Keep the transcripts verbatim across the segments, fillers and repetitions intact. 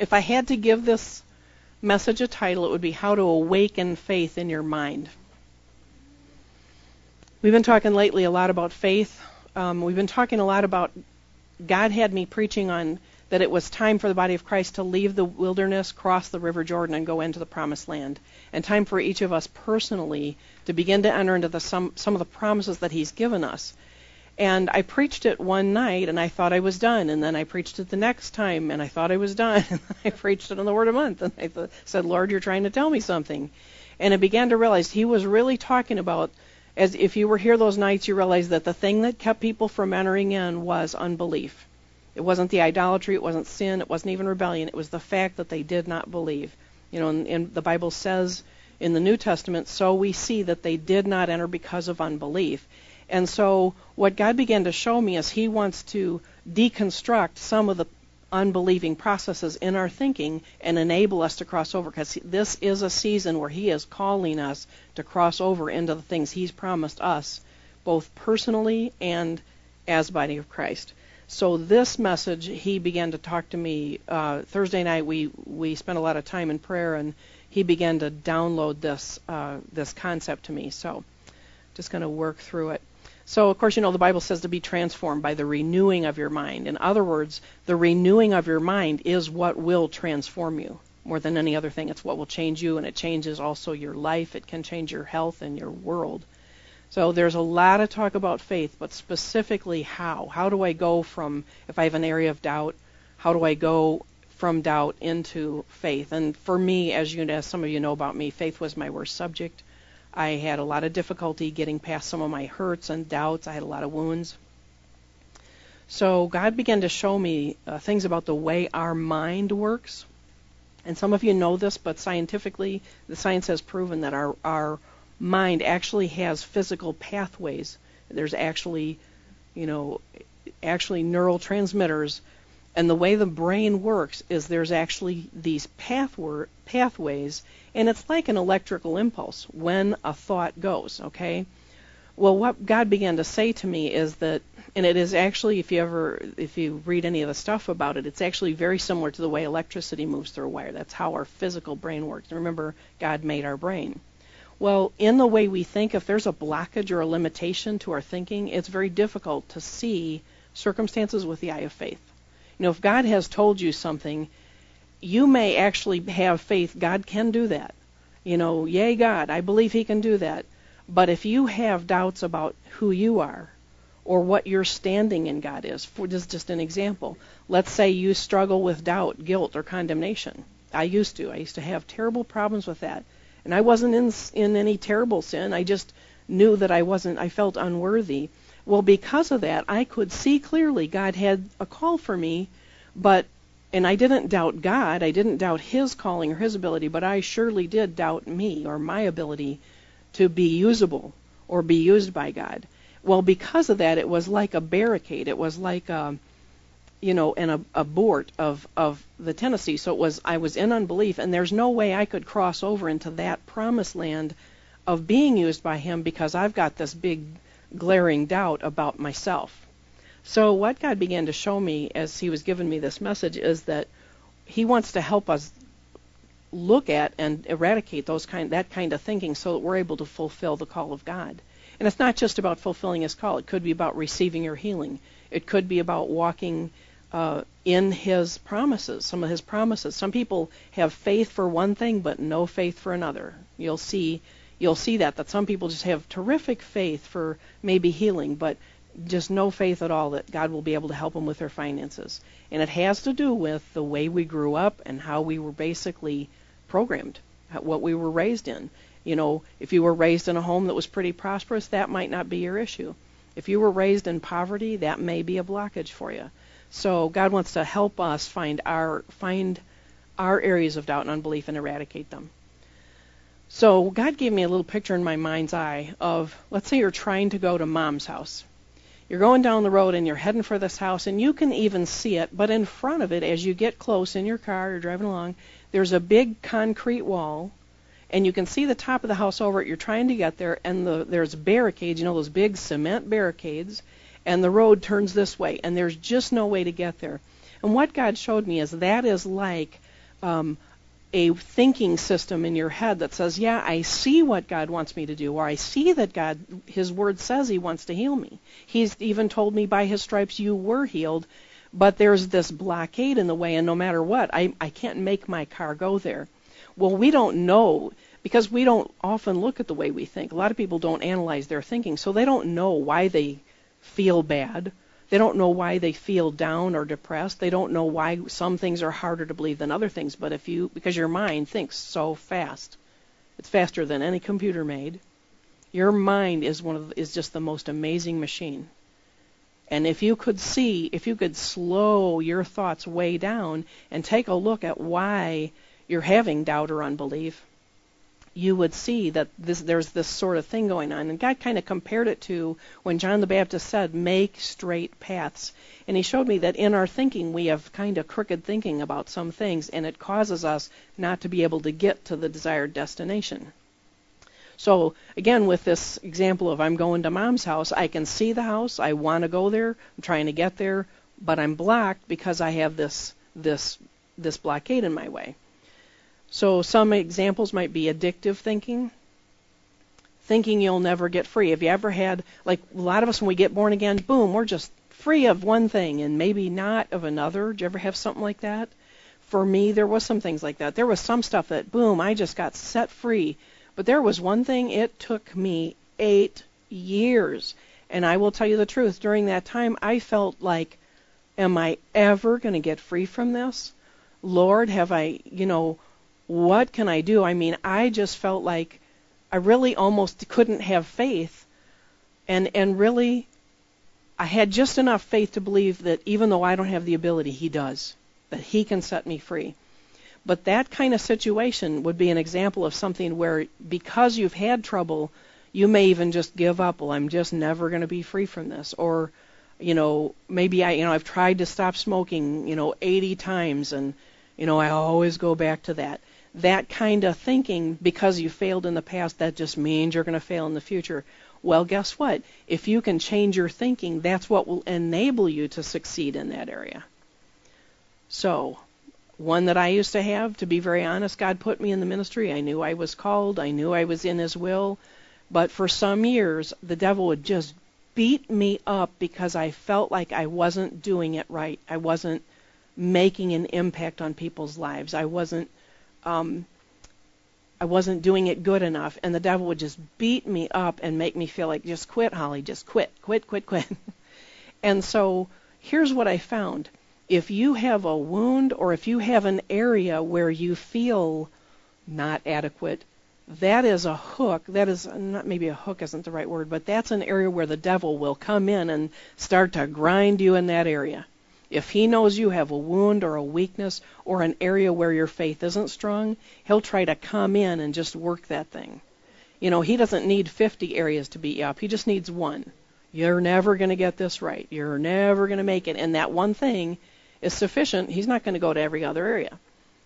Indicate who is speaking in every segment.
Speaker 1: if I had to give this message a title, it would be How to Awaken Faith in Your Mind. We've been talking lately a lot about faith. Um, we've been talking a lot about, God had me preaching on that it was time for the body of Christ to leave the wilderness, cross the River Jordan, and go into the promised land. And time for each of us personally to begin to enter into the, some, some of the promises that he's given us. And I preached it one night, and I thought I was done. And then I preached it the next time, and I thought I was done. And I preached it on the Word a Month, and I th- said, Lord, you're trying to tell me something. And I began to realize he was really talking about, as if you were here those nights, you realize that the thing that kept people from entering in was unbelief. It wasn't the idolatry, it wasn't sin, it wasn't even rebellion. It was the fact that they did not believe. You know, and, and the Bible says in the New Testament, so we see that they did not enter because of unbelief. And so what God began to show me is he wants to deconstruct some of the unbelieving processes in our thinking and enable us to cross over, because this is a season where he is calling us to cross over into the things he's promised us, both personally and as body of Christ. So this message, he began to talk to me uh, Thursday night. We we spent a lot of time in prayer, and he began to download this uh, this concept to me. So just going to work through it. So, of course, you know, the Bible says to be transformed by the renewing of your mind. In other words, the renewing of your mind is what will transform you more than any other thing. It's what will change you, and it changes also your life. It can change your health and your world. So there's a lot of talk about faith, but specifically how. How do I go from, if I have an area of doubt, how do I go from doubt into faith? And for me, as you as some of you know about me, faith was my worst subject. I had a lot of difficulty getting past some of my hurts and doubts. I had a lot of wounds. So God began to show me uh, things about the way our mind works. And some of you know this, but scientifically, the science has proven that our, our mind actually has physical pathways. There's actually, you know, actually neurotransmitters. And the way the brain works is there's actually these pathway, pathways, and it's like an electrical impulse when a thought goes, okay? Well, what God began to say to me is that, and it is actually, if you ever, if you read any of the stuff about it, it's actually very similar to the way electricity moves through a wire. That's how our physical brain works. And remember, God made our brain. Well, in the way we think, if there's a blockage or a limitation to our thinking, it's very difficult to see circumstances with the eye of faith. You know, if God has told you something, you may actually have faith. God can do that. You know, yay, God, I believe he can do that. But if you have doubts about who you are or what your standing in God is, for this is just an example. Let's say you struggle with doubt, guilt, or condemnation. I used to. I used to have terrible problems with that. And I wasn't in, in any terrible sin. I just knew that I wasn't, I felt unworthy. Well, because of that, I could see clearly God had a call for me, but, and I didn't doubt God, I didn't doubt his calling or his ability, but I surely did doubt me or my ability to be usable or be used by God. Well, because of that, it was like a barricade. It was like a, you know, an abort of, of the Tennessee. So it was, I was in unbelief, and there's no way I could cross over into that promised land of being used by him because I've got this big glaring doubt about myself. So what God began to show me as he was giving me this message is that he wants to help us look at and eradicate those kind that kind of thinking so that we're able to fulfill the call of God. And it's not just about fulfilling his call. It could be about receiving your healing. It could be about walking uh, in his promises, some of his promises. Some people have faith for one thing but no faith for another. You'll see You'll see that, that some people just have terrific faith for maybe healing, but just no faith at all that God will be able to help them with their finances. And it has to do with the way we grew up and how we were basically programmed, what we were raised in. You know, if you were raised in a home that was pretty prosperous, that might not be your issue. If you were raised in poverty, that may be a blockage for you. So God wants to help us find our find our areas of doubt and unbelief and eradicate them. So God gave me a little picture in my mind's eye of, let's say you're trying to go to Mom's house. You're going down the road and you're heading for this house, and you can even see it, but in front of it, as you get close in your car, you're driving along, there's a big concrete wall, and you can see the top of the house over it. You're trying to get there, and the, there's barricades, you know, those big cement barricades, and the road turns this way, and there's just no way to get there. And what God showed me is that is like um, a thinking system in your head that says, yeah, I see what God wants me to do, or I see that God, His Word says He wants to heal me. He's even told me by His stripes you were healed, but there's this blockade in the way, and no matter what, I, I can't make my car go there. Well, we don't know, because we don't often look at the way we think. A lot of people don't analyze their thinking, so they don't know why they feel bad. They don't know why they feel down or depressed. They don't know why some things are harder to believe than other things. But if you, because your mind thinks so fast, it's faster than any computer made. Your mind is one of the, is just the most amazing machine. And if you could see, if you could slow your thoughts way down and take a look at why you're having doubt or unbelief, you would see that this, there's this sort of thing going on. And God kind of compared it to when John the Baptist said, make straight paths. And He showed me that in our thinking, we have kind of crooked thinking about some things, and it causes us not to be able to get to the desired destination. So, again, with this example of I'm going to Mom's house, I can see the house, I want to go there, I'm trying to get there, but I'm blocked because I have this this this blockade in my way. So some examples might be addictive thinking, thinking you'll never get free. Have you ever had, like a lot of us when we get born again, boom, we're just free of one thing and maybe not of another? Did you ever have something like that? For me, there was some things like that. There was some stuff that, boom, I just got set free. But there was one thing, it took me eight years. And I will tell you the truth, during that time, I felt like, am I ever going to get free from this? Lord, have I, you know, what can I do? I mean, I just felt like I really almost couldn't have faith. And and really, I had just enough faith to believe that even though I don't have the ability, He does, that He can set me free. But that kind of situation would be an example of something where because you've had trouble, you may even just give up. Well, I'm just never going to be free from this. Or, you know, maybe I, you know, I've tried to stop smoking, you know, eighty times, and, you know, I always go back to that. That kind of thinking, because you failed in the past, that just means you're going to fail in the future. Well, guess what? If you can change your thinking, that's what will enable you to succeed in that area. So, one that I used to have, to be very honest, God put me in the ministry. I knew I was called. I knew I was in His will. But for some years, the devil would just beat me up because I felt like I wasn't doing it right. I wasn't making an impact on people's lives. I wasn't Um, I wasn't doing it good enough, and the devil would just beat me up and make me feel like, just quit, Holly, just quit, quit, quit, quit. And so here's what I found. If you have a wound or if you have an area where you feel not adequate, that is a hook. That is not, maybe a hook isn't the right word, but that's an area where the devil will come in and start to grind you in that area. If he knows you have a wound or a weakness or an area where your faith isn't strong, he'll try to come in and just work that thing. You know, he doesn't need fifty areas to beat you up. He just needs one. You're never going to get this right. You're never going to make it. And that one thing is sufficient. He's not going to go to every other area.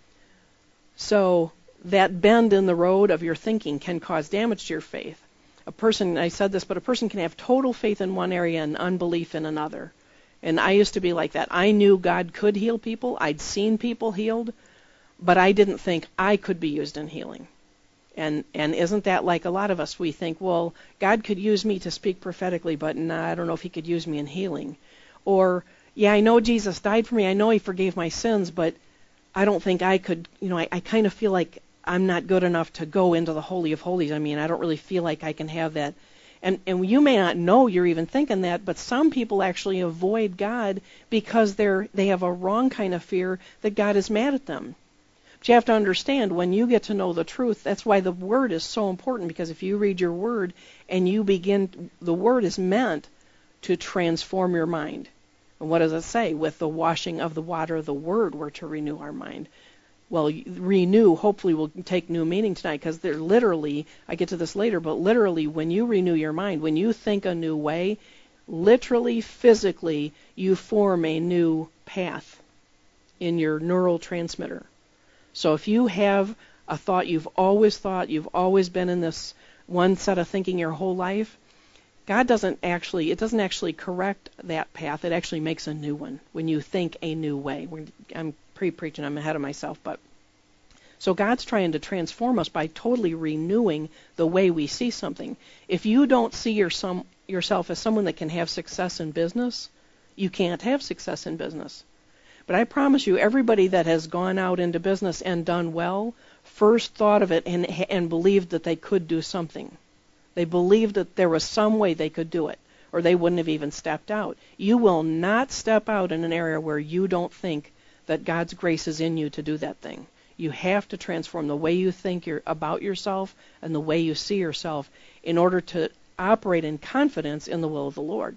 Speaker 1: So that bend in the road of your thinking can cause damage to your faith. A person, I said this, but a person can have total faith in one area and unbelief in another. And I used to be like that. I knew God could heal people. I'd seen people healed, but I didn't think I could be used in healing. And and isn't that like a lot of us? We think, well, God could use me to speak prophetically, but nah, I don't know if He could use me in healing. Or, yeah, I know Jesus died for me. I know He forgave my sins, but I don't think I could, you know, I, I kind of feel like I'm not good enough to go into the Holy of Holies. I mean, I don't really feel like I can have that. And and you may not know you're even thinking that, but some people actually avoid God because they're they have a wrong kind of fear that God is mad at them. But you have to understand, when you get to know the truth, that's why the Word is so important, because if you read your Word and you begin, the Word is meant to transform your mind. And what does it say? With the washing of the water of the Word, we're to renew our mind. Well, renew, hopefully will take new meaning tonight, because they're literally, I get to this later, but literally when you renew your mind, when you think a new way, literally, physically, you form a new path in your neural transmitter. So if you have a thought you've always thought, you've always been in this one set of thinking your whole life, God doesn't actually, it doesn't actually correct that path. It actually makes a new one when you think a new way. I'm pre-preaching, I'm ahead of myself, but So God's trying to transform us by totally renewing the way we see something. If you don't see your some, yourself as someone that can have success in business, you can't have success in business. But I promise you, everybody that has gone out into business and done well first thought of it and, and believed that they could do something. They believed that there was some way they could do it, or they wouldn't have even stepped out. You will not step out in an area where you don't think that God's grace is in you to do that thing. You have to transform the way you think you're about yourself and the way you see yourself in order to operate in confidence in the will of the Lord.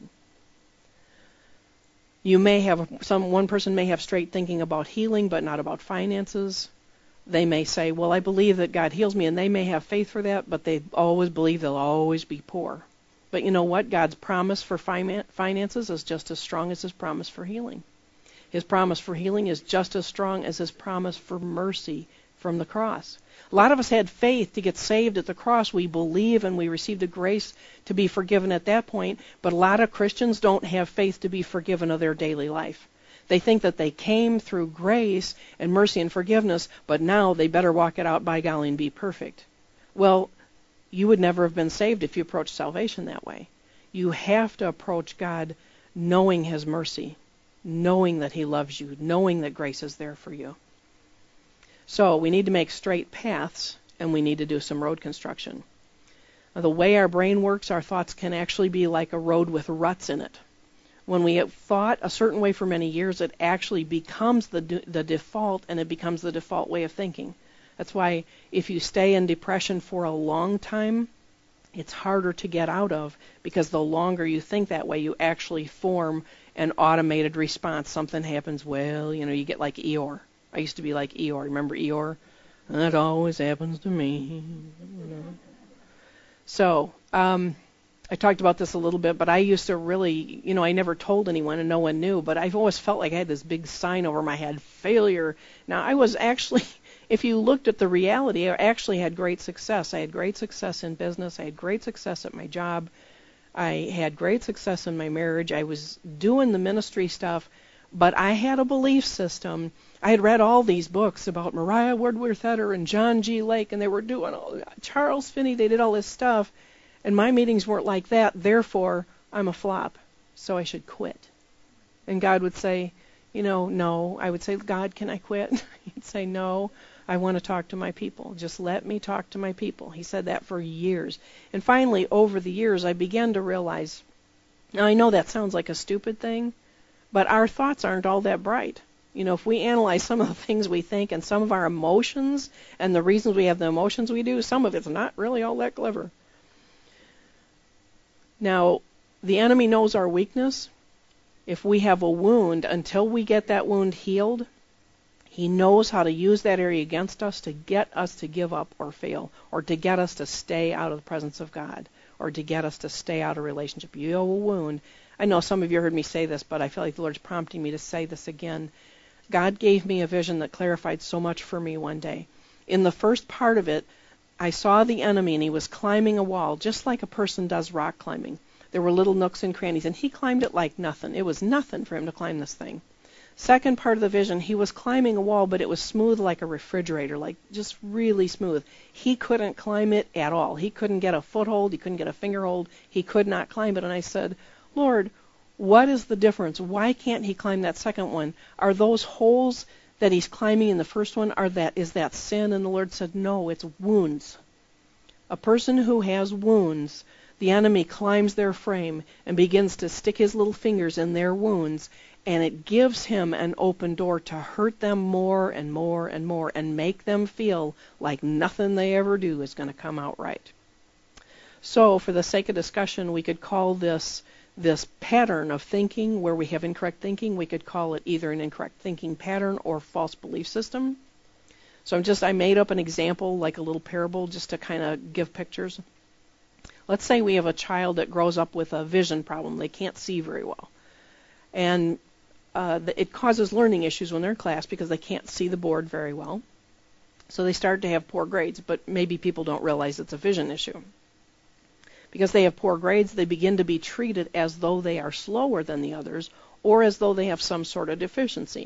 Speaker 1: You may have some one person may have straight thinking about healing, but not about finances. They may say, well, I believe that God heals me, and they may have faith for that, but they always believe they'll always be poor. But you know what? God's promise for finances is just as strong as his promise for healing. His promise for healing is just as strong as his promise for mercy from the cross. A lot of us had faith to get saved at the cross. We believe and we received the grace to be forgiven at that point, but a lot of Christians don't have faith to be forgiven of their daily life. They think that they came through grace and mercy and forgiveness, but now they better walk it out by golly and be perfect. Well, you would never have been saved if you approached salvation that way. You have to approach God knowing his mercy, knowing that he loves you, knowing that grace is there for you. So we need to make straight paths, and we need to do some road construction. Now, the way our brain works, our thoughts can actually be like a road with ruts in it. When we have thought a certain way for many years, it actually becomes the the default, and it becomes the default way of thinking. That's why if you stay in depression for a long time, it's harder to get out of, because the longer you think that way, you actually form an automated response. Something happens, well, you know, you get like Eeyore. I used to be like Eeyore. Remember Eeyore? That always happens to me. You know. So, um, I talked about this a little bit, but I used to really, you know, I never told anyone and no one knew, but I've always felt like I had this big sign over my head, failure. Now, I was actually, if you looked at the reality, I actually had great success. I had great success in business. I had great success at my job. I had great success in my marriage. I was doing the ministry stuff, but I had a belief system. I had read all these books about Mariah Woodworth-Etter and John G. Lake, and they were doing all, Charles Finney, they did all this stuff, and my meetings weren't like that. Therefore, I'm a flop, so I should quit. And God would say, you know, no. I would say, God, can I quit? He'd say, no. I want to talk to my people. Just let me talk to my people. He said that for years. And finally, over the years, I began to realize, now I know that sounds like a stupid thing, but our thoughts aren't all that bright. You know, if we analyze some of the things we think and some of our emotions and the reasons we have the emotions we do, some of it's not really all that clever. Now, the enemy knows our weakness. If we have a wound, until we get that wound healed, he knows how to use that area against us to get us to give up or fail, or to get us to stay out of the presence of God, or to get us to stay out of relationship. You have a wound. I know some of you heard me say this, but I feel like the Lord's prompting me to say this again. God gave me a vision that clarified so much for me one day. In the first part of it, I saw the enemy, and he was climbing a wall, just like a person does rock climbing. There were little nooks and crannies, and he climbed it like nothing. It was nothing for him to climb this thing. Second part of the vision, he was climbing a wall, but it was smooth like a refrigerator, like just really smooth. He couldn't climb it at all. He couldn't get a foothold. He couldn't get a fingerhold. He could not climb it. And I said, Lord, what is the difference? Why can't he climb that second one? Are those holes that he's climbing in the first one, are that is that sin? And the Lord said, no, it's wounds. A person who has wounds, the enemy climbs their frame and begins to stick his little fingers in their wounds, and it gives him an open door to hurt them more and more and more and make them feel like nothing they ever do is going to come out right. So for the sake of discussion, we could call this this pattern of thinking where we have incorrect thinking. We could call it either an incorrect thinking pattern or false belief system. So I'm just I made up an example, like a little parable, just to kind of give pictures. Let's say we have a child that grows up with a vision problem. They can't see very well. And uh, it causes learning issues when they're in class because they can't see the board very well. So they start to have poor grades, but maybe people don't realize it's a vision issue. Because they have poor grades, they begin to be treated as though they are slower than the others or as though they have some sort of deficiency.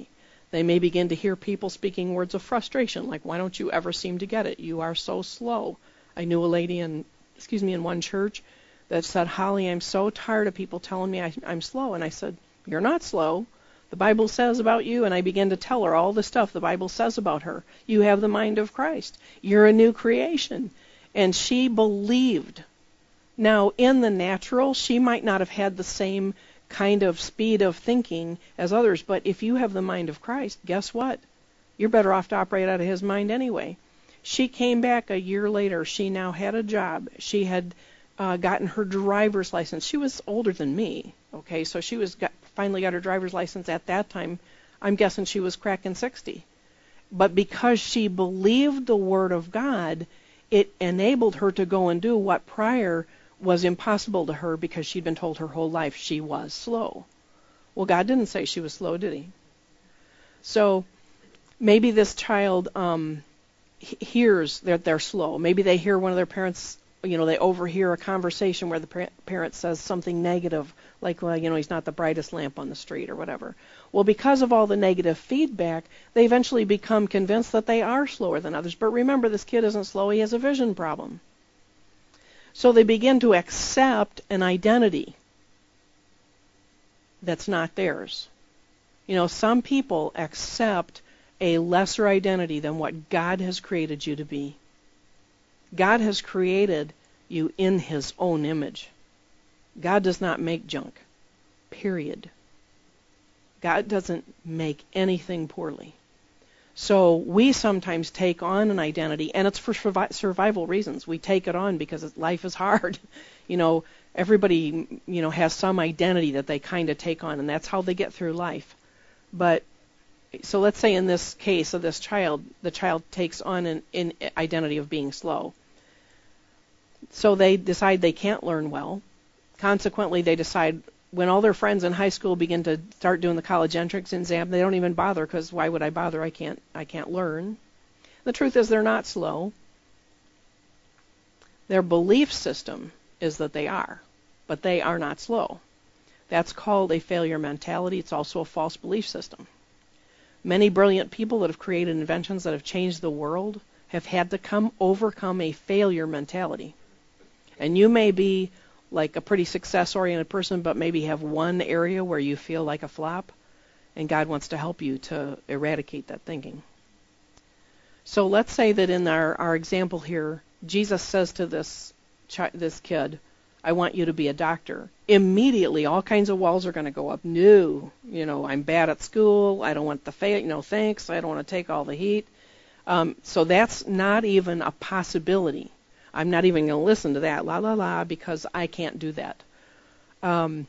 Speaker 1: They may begin to hear people speaking words of frustration, like, why don't you ever seem to get it? You are so slow. I knew a lady in, excuse me, in one church that said, Holly, I'm so tired of people telling me I, I'm slow. And I said, you're not slow. The Bible says about you, and I began to tell her all the stuff the Bible says about her. You have the mind of Christ. You're a new creation. And she believed. Now, in the natural, she might not have had the same kind of speed of thinking as others, but if you have the mind of Christ, guess what? You're better off to operate out of his mind anyway. She came back a year later. She now had a job. She had uh, gotten her driver's license. She was older than me, okay, so she was got, finally got her driver's license at that time. I'm guessing she was cracking sixty. But because she believed the Word of God, it enabled her to go and do what prior was impossible to her because she'd been told her whole life she was slow. Well, God didn't say she was slow, did he? So maybe this child um, hears that they're slow. Maybe they hear one of their parents, you know, they overhear a conversation where the parent says something negative, like, well, you know, he's not the brightest lamp on the street or whatever. Well, because of all the negative feedback, they eventually become convinced that they are slower than others. But remember, this kid isn't slow. He has a vision problem. So they begin to accept an identity that's not theirs. You know, some people accept a lesser identity than what God has created you to be. God has created you in his own image. God does not make junk, period. God doesn't make anything poorly. So we sometimes take on an identity, and it's for survi- survival reasons. We take it on because life is hard. You know, everybody, you know, has some identity that they kind of take on, and that's how they get through life. But so let's say in this case of this child, the child takes on an, an identity of being slow. So they decide they can't learn well. Consequently, they decide when all their friends in high school begin to start doing the college entrance exam, they don't even bother because why would I bother? I can't, I can't learn. The truth is they're not slow. Their belief system is that they are, but they are not slow. That's called a failure mentality. It's also a false belief system. Many brilliant people that have created inventions that have changed the world have had to come overcome a failure mentality. And you may be like a pretty success-oriented person, but maybe have one area where you feel like a flop, and God wants to help you to eradicate that thinking. So let's say that in our, our example here, Jesus says to this chi- this kid, I want you to be a doctor. Immediately, all kinds of walls are going to go up. No, you know, I'm bad at school. I don't want the fail. No, thanks. I don't want to take all the heat. Um, so that's not even a possibility. I'm not even going to listen to that, la, la, la, because I can't do that. Um,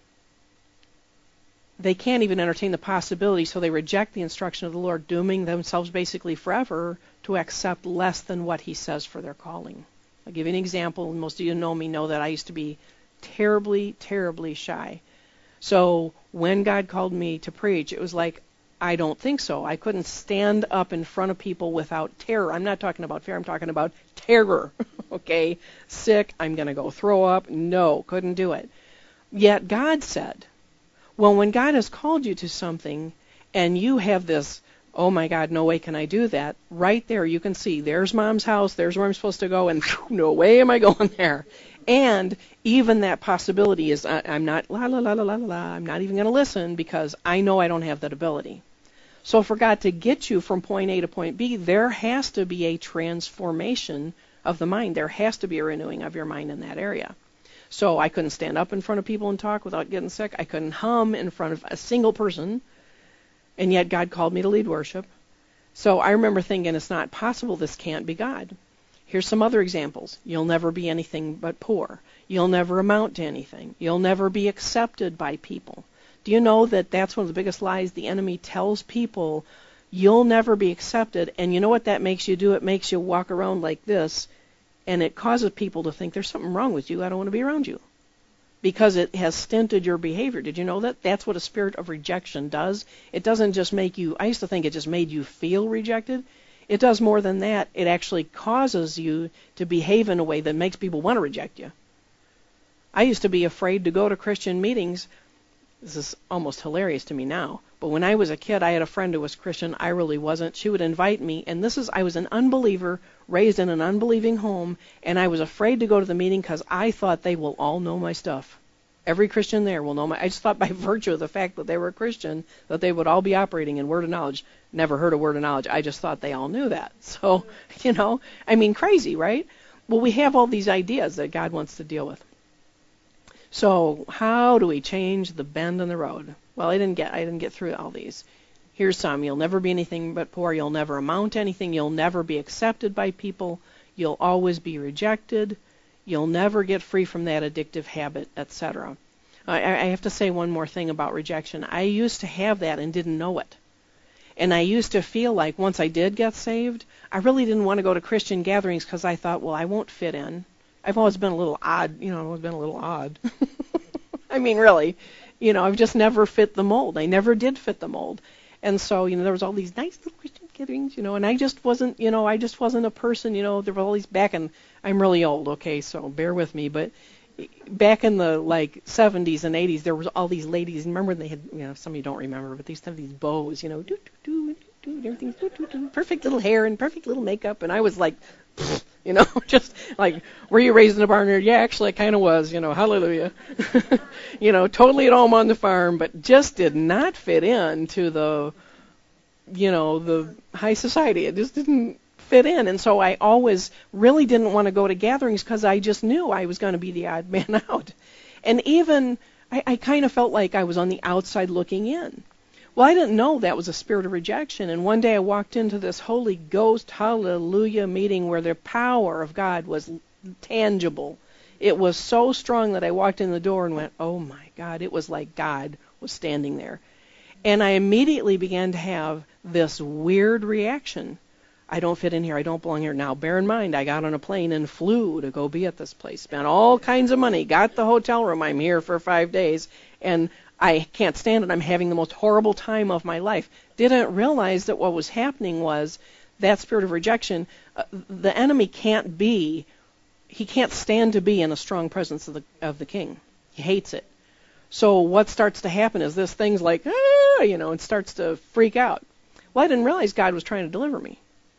Speaker 1: they can't even entertain the possibility, so they reject the instruction of the Lord, dooming themselves basically forever to accept less than what he says for their calling. I'll give you an example. Most of you know me know that I used to be terribly, terribly shy. So when God called me to preach, it was like, I don't think so. I couldn't stand up in front of people without terror. I'm not talking about fear. I'm talking about terror. Okay? Sick. I'm going to go throw up. No, couldn't do it. Yet God said, well, when God has called you to something and you have this, oh my God, no way can I do that, right there you can see, there's Mom's house, there's where I'm supposed to go, and no way am I going there. And even that possibility is, I'm not, la, la, la, la, la, la, I'm not even going to listen because I know I don't have that ability. So for God to get you from point A to point B, there has to be a transformation of the mind. There has to be a renewing of your mind in that area. So I couldn't stand up in front of people and talk without getting sick. I couldn't hum in front of a single person. And yet God called me to lead worship. So I remember thinking, it's not possible. This can't be God. Here's some other examples. You'll never be anything but poor. You'll never amount to anything. You'll never be accepted by people. Do you know that that's one of the biggest lies the enemy tells people? You'll never be accepted. And you know what that makes you do? It makes you walk around like this, and it causes people to think there's something wrong with you. I don't want to be around you. Because it has stinted your behavior. Did you know that? That's what a spirit of rejection does. It doesn't just make you, I used to think it just made you feel rejected. It does more than that. It actually causes you to behave in a way that makes people want to reject you. I used to be afraid to go to Christian meetings. This is almost hilarious to me now. But when I was a kid, I had a friend who was Christian. I really wasn't. She would invite me, and this is, I was an unbeliever, raised in an unbelieving home, and I was afraid to go to the meeting because I thought they will all know my stuff. Every Christian there will know my, I just thought by virtue of the fact that they were a Christian, that they would all be operating in word of knowledge. Never heard a word of knowledge. I just thought they all knew that. So, you know, I mean, crazy, right? Well, we have all these ideas that God wants to deal with. So how do we change the bend in the road? Well, I didn't get I didn't get through all these. Here's some. You'll never be anything but poor. You'll never amount to anything. You'll never be accepted by people. You'll always be rejected. You'll never get free from that addictive habit, et cetera. I, I have to say one more thing about rejection. I used to have that and didn't know it. And I used to feel like once I did get saved, I really didn't want to go to Christian gatherings because I thought, well, I won't fit in. I've always been a little odd, you know, I've always been a little odd. I mean, really, you know, I've just never fit the mold. I never did fit the mold. And so, you know, there was all these nice little Christian gatherings, you know, and I just wasn't, you know, I just wasn't a person, you know, there were all these back in, I'm really old, okay, so bear with me, but back in the, like, seventies and eighties, there was all these ladies, remember when they had, you know, some of you don't remember, but they used to have these bows, you know, do, do, do, do, do, everything's do, do, do, perfect little hair and perfect little makeup, and I was like, you know, just like, were you raised in a barnyard? Yeah, actually, I kind of was, you know, hallelujah. You know, totally at home on the farm, but just did not fit into the, you know, the high society. It just didn't fit in. And so I always really didn't want to go to gatherings because I just knew I was going to be the odd man out. And even, I, I kind of felt like I was on the outside looking in. Well, I didn't know that was a spirit of rejection. And one day I walked into this Holy Ghost, hallelujah, meeting where the power of God was tangible. It was so strong that I walked in the door and went, oh my God, it was like God was standing there. And I immediately began to have this weird reaction. I don't fit in here. I don't belong here. Now, bear in mind, I got on a plane and flew to go be at this place. Spent all kinds of money. Got the hotel room. I'm here for five days. And I can't stand it. I'm having the most horrible time of my life. Didn't realize that what was happening was that spirit of rejection. Uh, the enemy can't be, he can't stand to be in a strong presence of the of the king. He hates it. So what starts to happen is this thing's like, ah, you know, and starts to freak out. Well, I didn't realize God was trying to deliver me.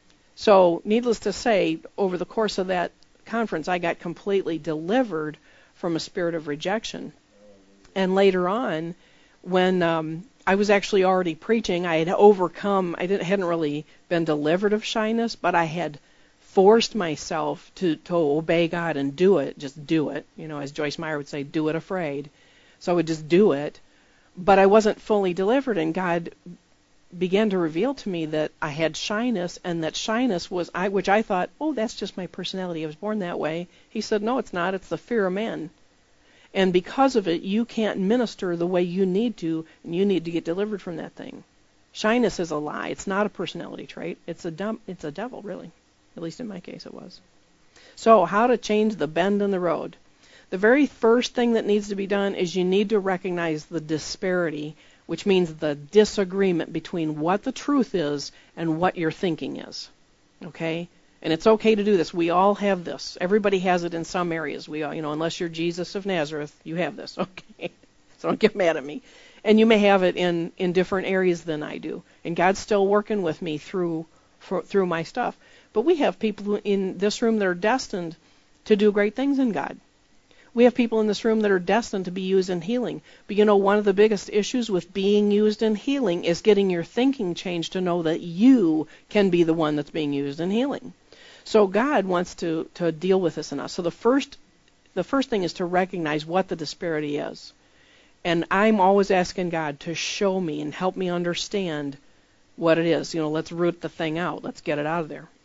Speaker 1: So needless to say, over the course of that conference, I got completely delivered from a spirit of rejection. And later on, when um, I was actually already preaching, I had overcome, I didn't, hadn't really been delivered of shyness, but I had forced myself to, to obey God and do it, just do it. You know, as Joyce Meyer would say, do it afraid. So I would just do it. But I wasn't fully delivered, and God began to reveal to me that I had shyness, and that shyness was, I, which I thought, oh, that's just my personality. I was born that way. He said, no, it's not. It's the fear of man. And because of it, you can't minister the way you need to, and you need to get delivered from that thing. Shyness is a lie. It's not a personality trait. It's a dumb, it's a devil, really. At least in my case, it was. So how to change the bend in the road? The very first thing that needs to be done is you need to recognize the disparity, which means the disagreement between what the truth is and what your thinking is. Okay? And it's okay to do this. We all have this. Everybody has it in some areas. We all, you know, unless you're Jesus of Nazareth, you have this. Okay? So don't get mad at me. And you may have it in, in different areas than I do. And God's still working with me through for, through my stuff. But we have people in this room that are destined to do great things in God. We have people in this room that are destined to be used in healing. But you know, one of the biggest issues with being used in healing is getting your thinking changed to know that you can be the one that's being used in healing. So God wants to, to deal with this in us. So the first the first thing is to recognize what the disparity is. And I'm always asking God to show me and help me understand what it is. You know, let's root the thing out. Let's get it out of there.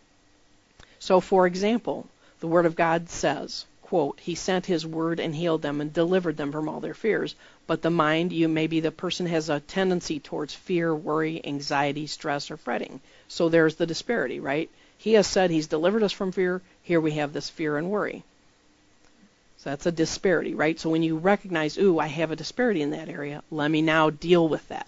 Speaker 1: So, for example, the Word of God says, quote, He sent His word and healed them and delivered them from all their fears. But the mind, you maybe the person has a tendency towards fear, worry, anxiety, stress, or fretting. So there's the disparity, right? He has said He's delivered us from fear. Here we have this fear and worry. So that's a disparity, right? So when you recognize, ooh, I have a disparity in that area, let me now deal with that.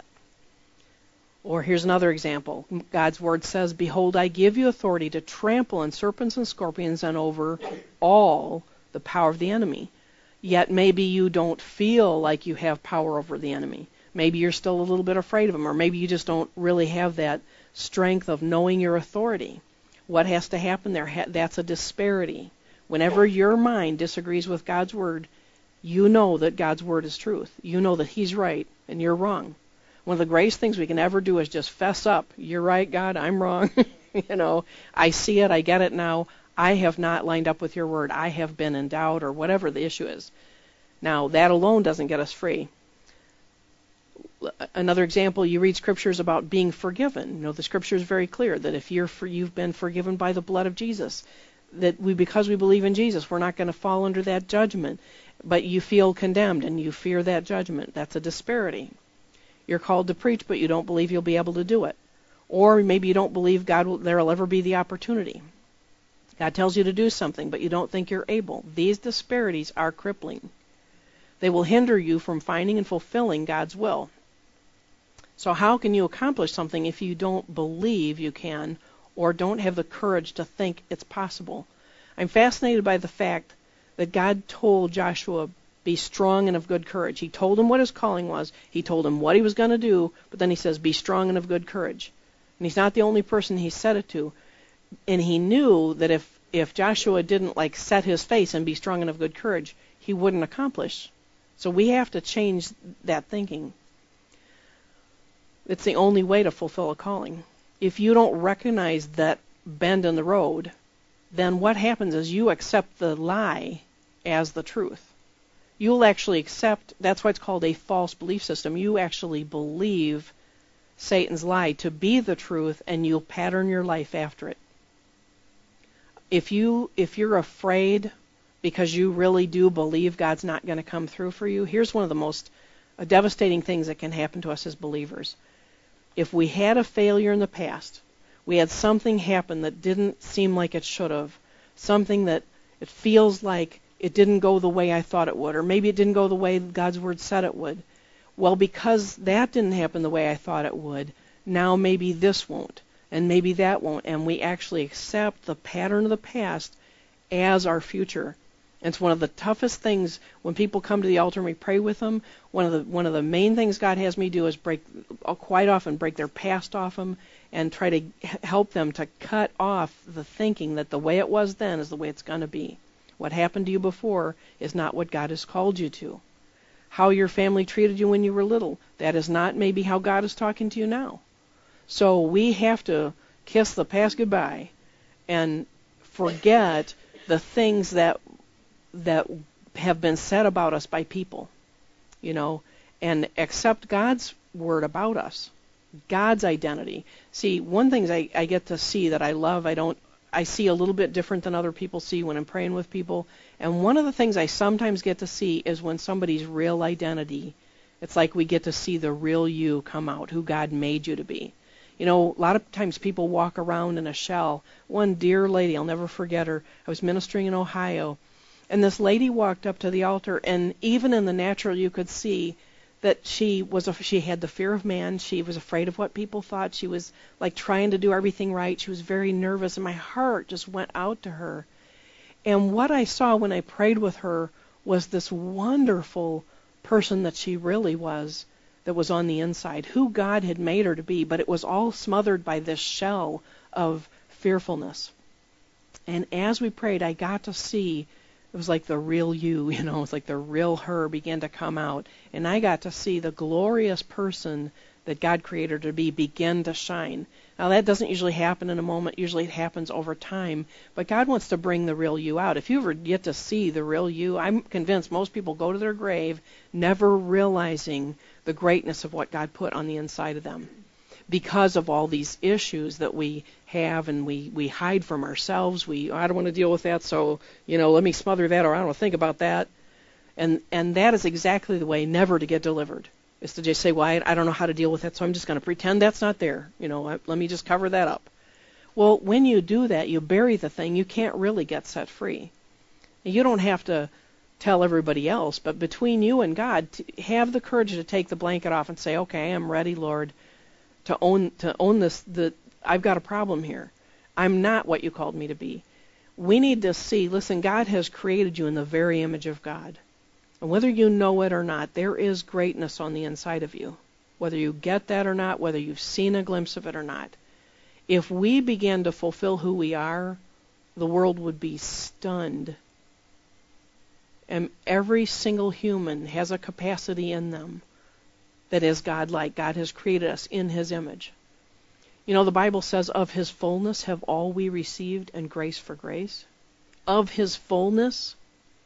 Speaker 1: Or here's another example. God's word says, Behold, I give you authority to trample on serpents and scorpions and over all the power of the enemy. Yet maybe you don't feel like you have power over the enemy. Maybe you're still a little bit afraid of him, or maybe you just don't really have that strength of knowing your authority. What has to happen there? That's a disparity. Whenever your mind disagrees with God's word, you know that God's word is truth. You know that he's right and you're wrong. One of the greatest things we can ever do is just fess up. You're right, God, I'm wrong. You know, I see it, I get it now. I have not lined up with your word. I have been in doubt, or whatever the issue is. Now, that alone doesn't get us free. Another example, you read scriptures about being forgiven. You know, the scripture is very clear that if you're for, you've been forgiven by the blood of Jesus, that we, because we believe in Jesus, we're not going to fall under that judgment. But you feel condemned and you fear that judgment. That's a disparity. You're called to preach, but you don't believe you'll be able to do it. Or maybe you don't believe God will, there will ever be the opportunity. God tells you to do something, but you don't think you're able. These disparities are crippling. They will hinder you from finding and fulfilling God's will. So how can you accomplish something if you don't believe you can, or don't have the courage to think it's possible? I'm fascinated by the fact that God told Joshua, be strong and of good courage. He told him what his calling was. He told him what he was going to do, but then he says, be strong and of good courage. And he's not the only person he said it to. And he knew that if, if Joshua didn't like set his face and be strong and of good courage, he wouldn't accomplish. So we have to change that thinking. It's the only way to fulfill a calling. If you don't recognize that bend in the road, then what happens is you accept the lie as the truth. You'll actually accept, that's why it's called a false belief system. You actually believe Satan's lie to be the truth, and you'll pattern your life after it. If you if you're afraid because you really do believe God's not going to come through for you, here's one of the most uh, devastating things that can happen to us as believers. If we had a failure in the past, we had something happen that didn't seem like it should have, something that it feels like it didn't go the way I thought it would, or maybe it didn't go the way God's word said it would. Well, because that didn't happen the way I thought it would, now maybe this won't, and maybe that won't, and we actually accept the pattern of the past as our future. And it's one of the toughest things when people come to the altar and we pray with them. One of the one of the main things God has me do is break, quite often break their past off them and try to help them to cut off the thinking that the way it was then is the way it's going to be. What happened to you before is not what God has called you to. How your family treated you when you were little, that is not maybe how God is talking to you now. So we have to kiss the past goodbye and forget the things that that have been said about us by people, you know, and accept God's word about us, God's identity. See, one thing I, I get to see that I love, I don't, I see a little bit different than other people see when I'm praying with people. And one of the things I sometimes get to see is when somebody's real identity, it's like we get to see the real you come out, who God made you to be. You know, a lot of times people walk around in a shell. One dear lady, I'll never forget her, I was ministering in Ohio, and this lady walked up to the altar, and even in the natural you could see that she was a, she had the fear of man. She was afraid of what people thought. She was like trying to do everything right. She was very nervous, and my heart just went out to her. And what I saw when I prayed with her was this wonderful person that she really was, that was on the inside, who God had made her to be, but it was all smothered by this shell of fearfulness. And as we prayed, I got to see, it was like the real you, you know, it's like the real her began to come out. And I got to see the glorious person that God created her to be begin to shine. Now, that doesn't usually happen in a moment. Usually it happens over time. But God wants to bring the real you out. If you ever get to see the real you, I'm convinced most people go to their grave never realizing the greatness of what God put on the inside of them, because of all these issues that we have, and we, we hide from ourselves. We, oh, I don't want to deal with that, so, you know, let me smother that, or I don't want to think about that. And and that is exactly the way never to get delivered, is to just say, well, I, I don't know how to deal with that, so I'm just going to pretend that's not there. You know, I, let me just cover that up. Well, when you do that, you bury the thing. You can't really get set free. You don't have to tell everybody else, but between you and God, have the courage to take the blanket off and say, okay, I'm ready, Lord, to own to own this. The I've got a problem here. I'm not what you called me to be. We need to see, listen, God has created you in the very image of God. And whether you know it or not, there is greatness on the inside of you. whether you get that or not, whether you've seen a glimpse of it or not. If we began to fulfill who we are, the world would be stunned. And every single human has a capacity in them that is God-like. God has created us in His image. You know, the Bible says, of His fullness have all we received, and grace for grace. Of His fullness.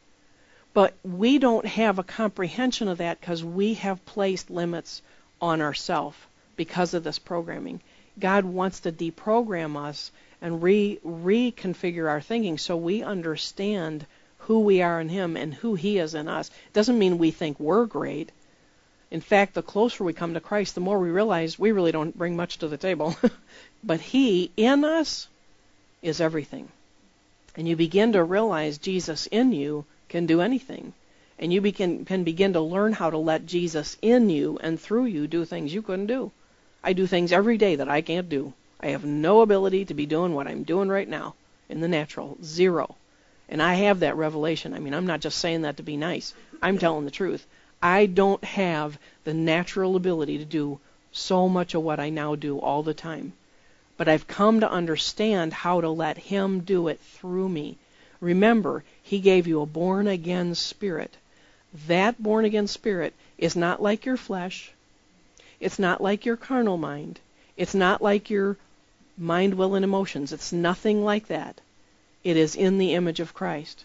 Speaker 1: But we don't have a comprehension of that because we have placed limits on ourselves because of this programming. God wants to deprogram us and re reconfigure our thinking so we understand who we are in Him and who He is in us. It doesn't mean we think we're great. In fact, the closer we come to Christ, the more we realize we really don't bring much to the table. But He in us is everything. And you begin to realize Jesus in you can do anything. And you begin, can begin to learn how to let Jesus in you and through you do things you couldn't do. I do things every day that I can't do. I have no ability to be doing what I'm doing right now in the natural. Zero. And I have that revelation. I mean, I'm not just saying that to be nice. I'm telling the truth. I don't have the natural ability to do so much of what I now do all the time. But I've come to understand how to let Him do it through me. Remember, He gave you a born-again spirit. That born-again spirit is not like your flesh. It's not like your carnal mind. It's not like your mind, will, and emotions. It's nothing like that. It is in the image of Christ.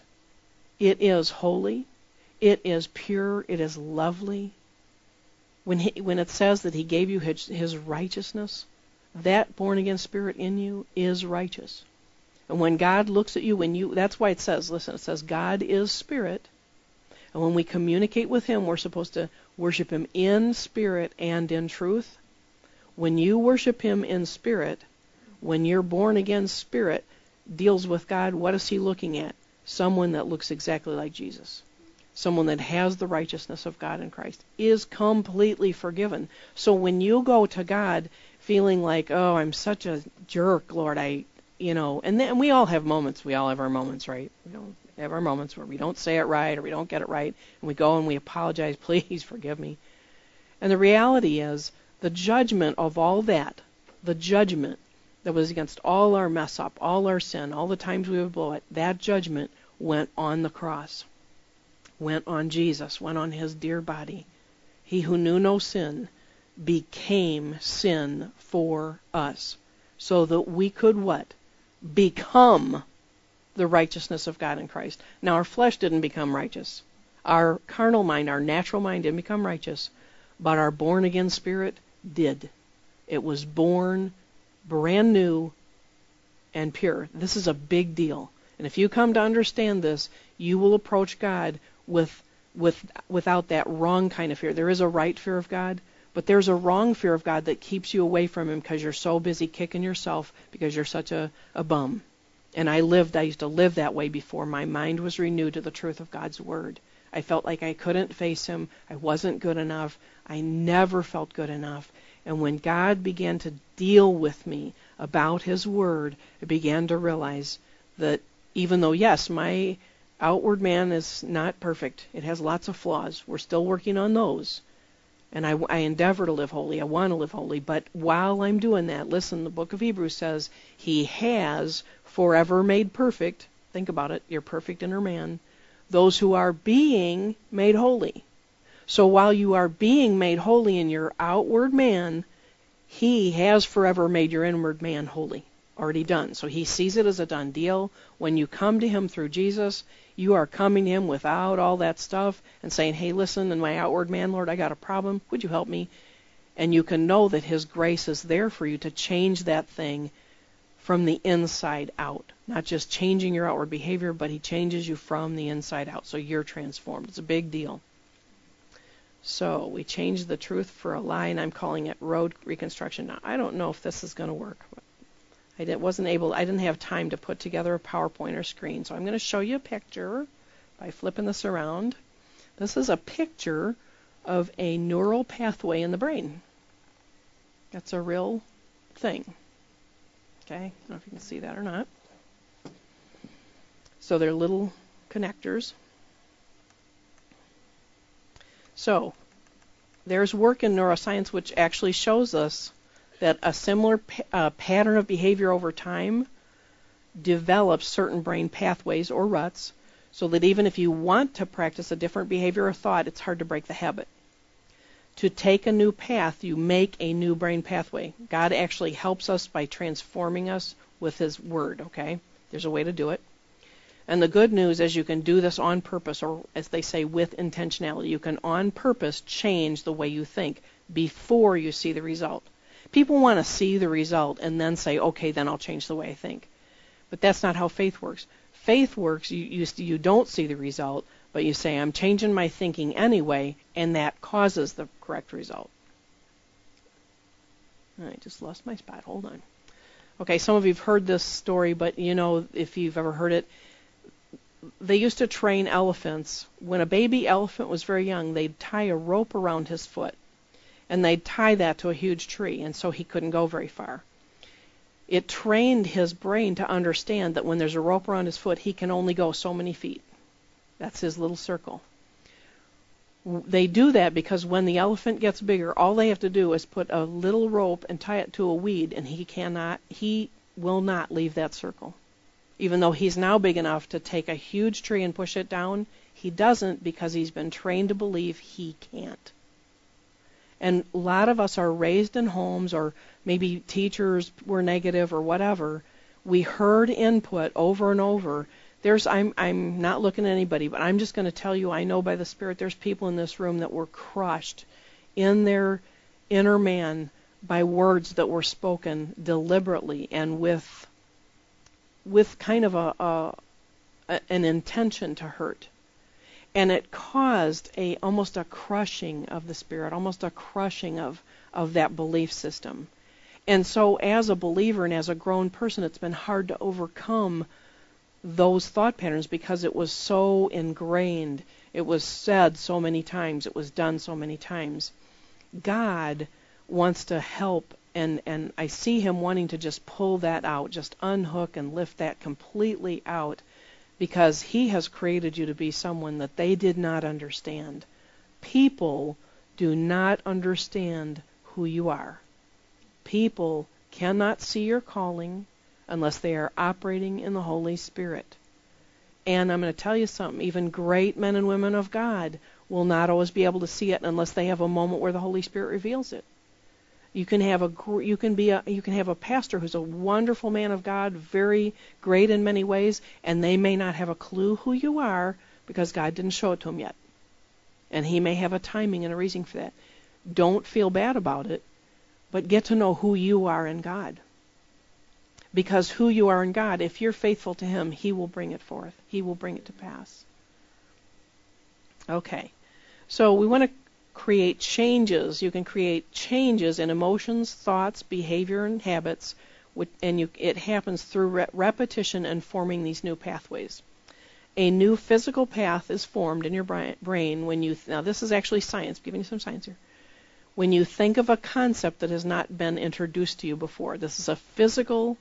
Speaker 1: It is holy. It is pure. It is lovely. When he, when it says that He gave you His, his righteousness, that born-again spirit in you is righteous. And when God looks at you, when you, that's why it says, listen, it says God is spirit. And when we communicate with Him, we're supposed to worship Him in spirit and in truth. When you worship Him in spirit, when your born-again spirit deals with God, what is He looking at? Someone that looks exactly like Jesus. Someone that has the righteousness of God in Christ is completely forgiven. So when you go to God feeling like, oh, I'm such a jerk, Lord, I, you know, and then we all have moments. We all have our moments, right? We don't have our moments where we don't say it right or we don't get it right, and we go and we apologize, please forgive me. And the reality is, the judgment of all that, the judgment that was against all our mess up, all our sin, all the times we would blow it, that judgment went on the cross, went on Jesus, went on His dear body. He who knew no sin became sin for us, so that we could what? Become the righteousness of God in Christ. Now, our flesh didn't become righteous. Our carnal mind, our natural mind didn't become righteous, but our born-again spirit did. It was born brand new and pure. This is a big deal. And if you come to understand this, you will approach God with, with, without that wrong kind of fear. There is a right fear of God, but there's a wrong fear of God that keeps you away from Him because you're so busy kicking yourself because you're such a, a bum. And I lived, I used to live that way before my mind was renewed to the truth of God's Word. I felt like I couldn't face Him. I wasn't good enough. I never felt good enough. And when God began to deal with me about His Word, I began to realize that even though, yes, my outward man is not perfect, it has lots of flaws. We're still working on those. And I, I endeavor to live holy. I want to live holy. But while I'm doing that, listen, the book of Hebrews says He has forever made perfect, think about it, your perfect inner man, those who are being made holy. So while you are being made holy in your outward man, He has forever made your inward man holy. Already done. So He sees it as a done deal. When you come to Him through Jesus, you are coming to Him without all that stuff and saying, hey, listen, in my outward man, Lord, I got a problem. Would you help me? And you can know that His grace is there for you to change that thing from the inside out. Not just changing your outward behavior, but He changes you from the inside out. So you're transformed. It's a big deal. So we changed the truth for a lie, and I'm calling it road reconstruction. Now, I don't know if this is going to work. I didn't, wasn't able, I didn't have time to put together a PowerPoint or screen. So I'm going to show you a picture by flipping this around. This is a picture of a neural pathway in the brain. That's a real thing. Okay, I don't know if you can see that or not. So they're little connectors. So there's work in neuroscience which actually shows us that a similar pa- uh, pattern of behavior over time develops certain brain pathways or ruts, so that even if you want to practice a different behavior or thought, it's hard to break the habit. To take a new path, you make a new brain pathway. God actually helps us by transforming us with His Word, okay? There's a way to do it. And the good news is you can do this on purpose, or as they say, with intentionality. You can on purpose change the way you think before you see the result. People want to see the result and then say, okay, then I'll change the way I think. But that's not how faith works. Faith works, you, you, you don't see the result, but you say, I'm changing my thinking anyway, and that causes the correct result. I just lost my spot. Hold on. Okay, some of you have heard this story, but you know, if you've ever heard it, they used to train elephants. When a baby elephant was very young, they'd tie a rope around his foot, and they'd tie that to a huge tree, and so he couldn't go very far. It trained his brain to understand that when there's a rope around his foot, he can only go so many feet. That's his little circle. They do that because when the elephant gets bigger, all they have to do is put a little rope and tie it to a weed, and he cannot, he will not leave that circle. Even though he's now big enough to take a huge tree and push it down, he doesn't because he's been trained to believe he can't. And a lot of us are raised in homes, or maybe teachers were negative or whatever. We heard input over and over. There's, I'm, I'm not looking at anybody, but I'm just going to tell you, I know by the Spirit there's people in this room that were crushed in their inner man by words that were spoken deliberately and with, with kind of a, a, a an intention to hurt. And it caused a almost a crushing of the spirit, almost a crushing of, of that belief system. And so as a believer and as a grown person, it's been hard to overcome those thought patterns because it was so ingrained. It was said so many times. It was done so many times. God wants to help, and, and I see Him wanting to just pull that out, just unhook and lift that completely out, because He has created you to be someone that they did not understand. People do not understand who you are. People cannot see your calling unless they are operating in the Holy Spirit. And I'm going to tell you something, even great men and women of God will not always be able to see it unless they have a moment where the Holy Spirit reveals it. You can have a you can be a you can have a pastor who's a wonderful man of God, very great in many ways, and they may not have a clue who you are because God didn't show it to him yet. And he may have a timing and a reason for that. Don't feel bad about it, but get to know who you are in God. Because who you are in God, if you're faithful to Him, He will bring it forth. He will bring it to pass. Okay. So we want to create changes. You can create changes in emotions, thoughts, behavior, and habits, and you, it happens through re- repetition and forming these new pathways. A new physical path is formed in your brain when you, th- now this is actually science, I'm giving you some science here. When you think of a concept that has not been introduced to you before. This is a physical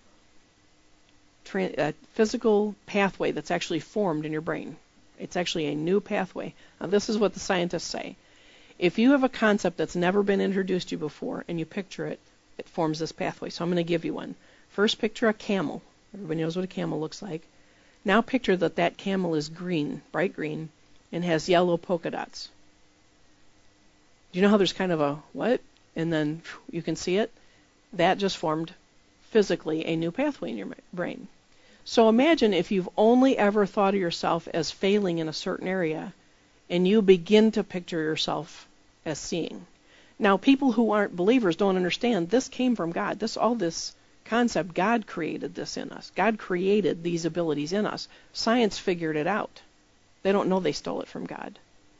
Speaker 1: a physical pathway that's actually formed in your brain. It's actually a new pathway. Now, this is what the scientists say. If you have a concept that's never been introduced to you before and you picture it, it forms this pathway. So I'm going to give you one. First, picture a camel. Everybody knows what a camel looks like. Now picture that that camel is green, bright green, and has yellow polka dots. Do you know how there's kind of a what? And then you can see it? That just formed physically a new pathway in your brain. So imagine if you've only ever thought of yourself as failing in a certain area, and you begin to picture yourself as seeing. Now, people who aren't believers don't understand this came from God. This all this concept, God created this in us. God created these abilities in us. Science figured it out. They don't know they stole it from God.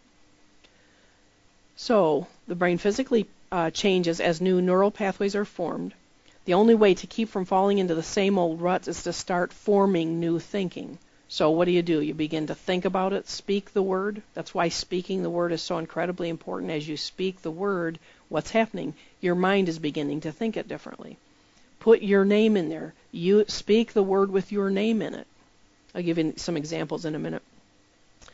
Speaker 1: So the brain physically uh, changes as new neural pathways are formed. The only way to keep from falling into the same old ruts is to start forming new thinking. So what do you do? You begin to think about it, speak the word. That's why speaking the word is so incredibly important. As you speak the word, what's happening? Your mind is beginning to think it differently. Put your name in there. You speak the word with your name in it. I'll give you some examples in a minute.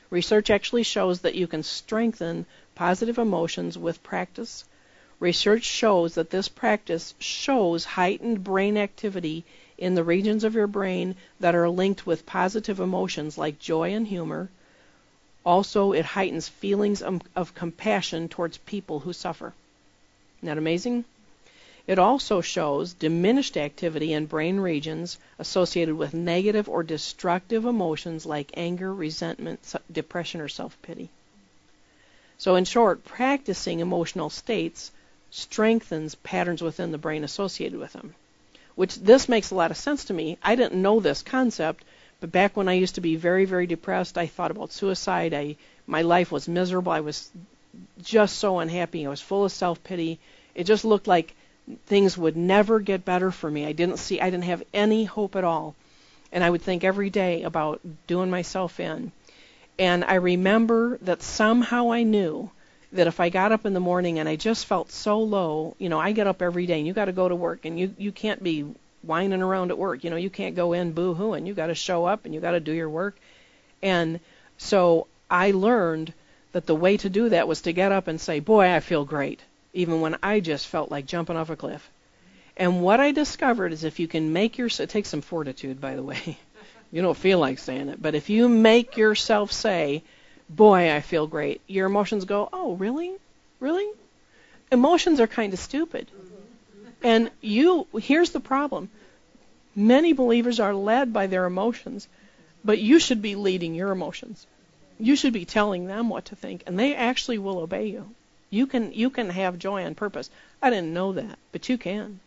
Speaker 1: Research actually shows that you can strengthen positive emotions with practice. Research shows that this practice shows heightened brain activity in the regions of your brain that are linked with positive emotions like joy and humor. Also, it heightens feelings of, of compassion towards people who suffer. Isn't that amazing? It also shows diminished activity in brain regions associated with negative or destructive emotions like anger, resentment, depression, or self-pity. So in short, practicing emotional states strengthens patterns within the brain associated with them. Which this makes a lot of sense to me. I didn't know this concept, but back when I used to be very, very depressed, I thought about suicide. I, my life was miserable. I was just so unhappy. I was full of self-pity. It just looked like things would never get better for me. I didn't see, I didn't have any hope at all. And I would think every day about doing myself in. And I remember that somehow I knew that if I got up in the morning and I just felt so low, you know, I get up every day and you got to go to work and you, you can't be whining around at work. You know, you can't go in boo-hooing. You got to show up and you got to do your work. And so I learned that the way to do that was to get up and say, boy, I feel great, even when I just felt like jumping off a cliff. And what I discovered is if you can make yourself, it takes some fortitude, by the way. You don't feel like saying it, but if you make yourself say, boy, I feel great, your emotions go, oh, really? Really? Emotions are kind of stupid. And you, here's the problem. Many believers are led by their emotions, but you should be leading your emotions. You should be telling them what to think, and they actually will obey you. You can you can have joy on purpose. I didn't know that, but you can.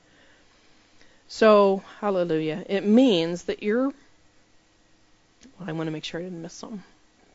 Speaker 1: So, hallelujah. It means that you're, well, I want to make sure I didn't miss something.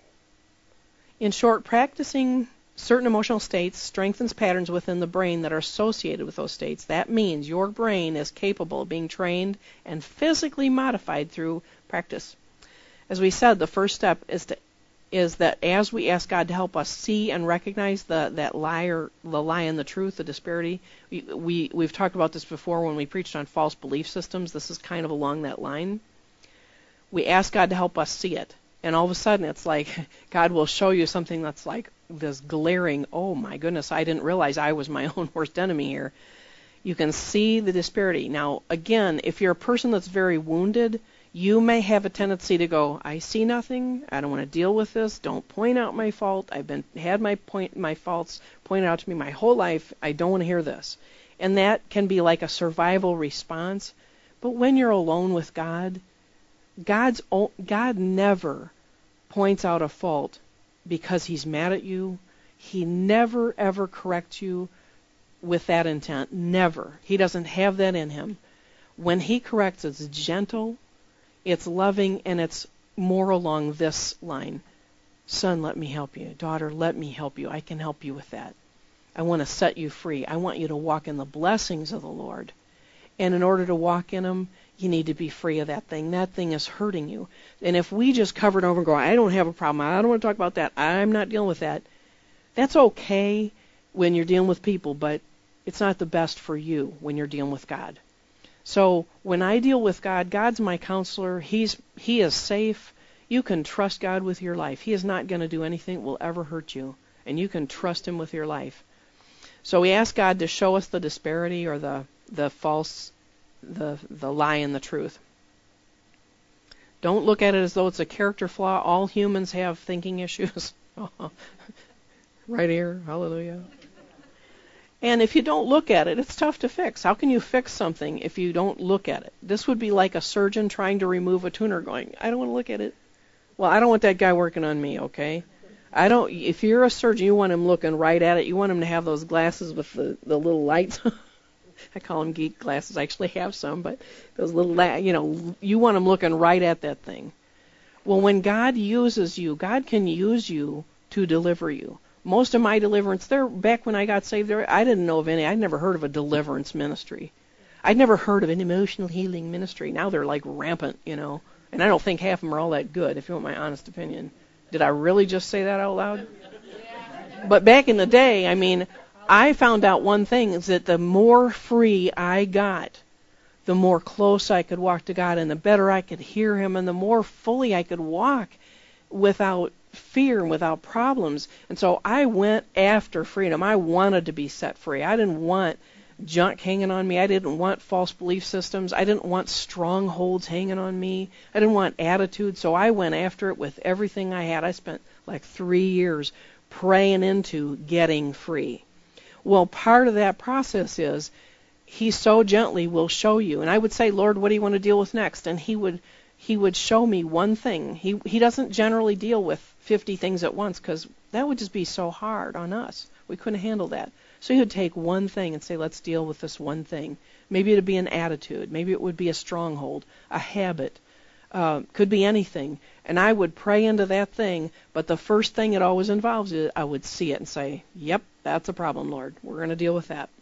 Speaker 1: In short, practicing certain emotional states strengthens patterns within the brain that are associated with those states. That means your brain is capable of being trained and physically modified through practice. As we said, the first step is to is that as we ask God to help us see and recognize the that lie or the lie and the truth, the disparity. We, we we've talked about this before when we preached on false belief systems. This is kind of along that line. We ask God to help us see it. And all of a sudden it's like God will show you something that's like this glaring, oh my goodness, I didn't realize I was my own worst enemy here. You can see the disparity. Now, again, if you're a person that's very wounded, you may have a tendency to go, I see nothing, I don't want to deal with this, don't point out my fault, I've been had my point my faults pointed out to me my whole life, I don't want to hear this. And that can be like a survival response. But when you're alone with God, God's God never points out a fault because he's mad at you. He never, ever corrects you with that intent. Never. He doesn't have that in him. When he corrects, it's gentle, it's loving, and it's more along this line. Son, let me help you. Daughter, let me help you. I can help you with that. I want to set you free. I want you to walk in the blessings of the Lord. And in order to walk in them, you need to be free of that thing. That thing is hurting you. And if we just cover it over and go, I don't have a problem, I don't want to talk about that, I'm not dealing with that, that's okay when you're dealing with people, but it's not the best for you when you're dealing with God. So when I deal with God, God's my counselor. He's He is safe. You can trust God with your life. He is not going to do anything that will ever hurt you. And you can trust him with your life. So we ask God to show us the disparity or the, the false, the, the lie and the truth. Don't look at it as though it's a character flaw. All humans have thinking issues. Right here. Hallelujah. And if you don't look at it, it's tough to fix. How can you fix something if you don't look at it? This would be like a surgeon trying to remove a tumor going, I don't want to look at it. Well, I don't want that guy working on me, okay? I don't. If you're a surgeon, you want him looking right at it. You want him to have those glasses with the, the little lights. I call them geek glasses. I actually have some, but those little, you know, you want him looking right at that thing. Well, when God uses you, God can use you to deliver you. Most of my deliverance, there back when I got saved, there I didn't know of any. I'd never heard of a deliverance ministry. I'd never heard of an emotional healing ministry. Now they're like rampant, you know. And I don't think half of them are all that good, if you want my honest opinion. Did I really just say that out loud? But back in the day, I mean, I found out one thing, is that the more free I got, the more close I could walk to God, and the better I could hear him, and the more fully I could walk without fear and without problems. And so I went after freedom. I wanted to be set free. I didn't want junk hanging on me. I didn't want false belief systems. I didn't want strongholds hanging on me. I didn't want attitude. So I went after it with everything I had. I spent like three years praying into getting free. Well, part of that process is he so gently will show you. And I would say, Lord, what do you want to deal with next? And he would he would show me one thing. He he doesn't generally deal with fifty things at once, because that would just be so hard on us. We couldn't handle that. So he would take one thing and say, let's deal with this one thing. Maybe it would be an attitude. Maybe it would be a stronghold, a habit. Uh, could be anything. And I would pray into that thing, but the first thing it always involves is I would see it and say, yep, that's a problem, Lord. We're going to deal with that.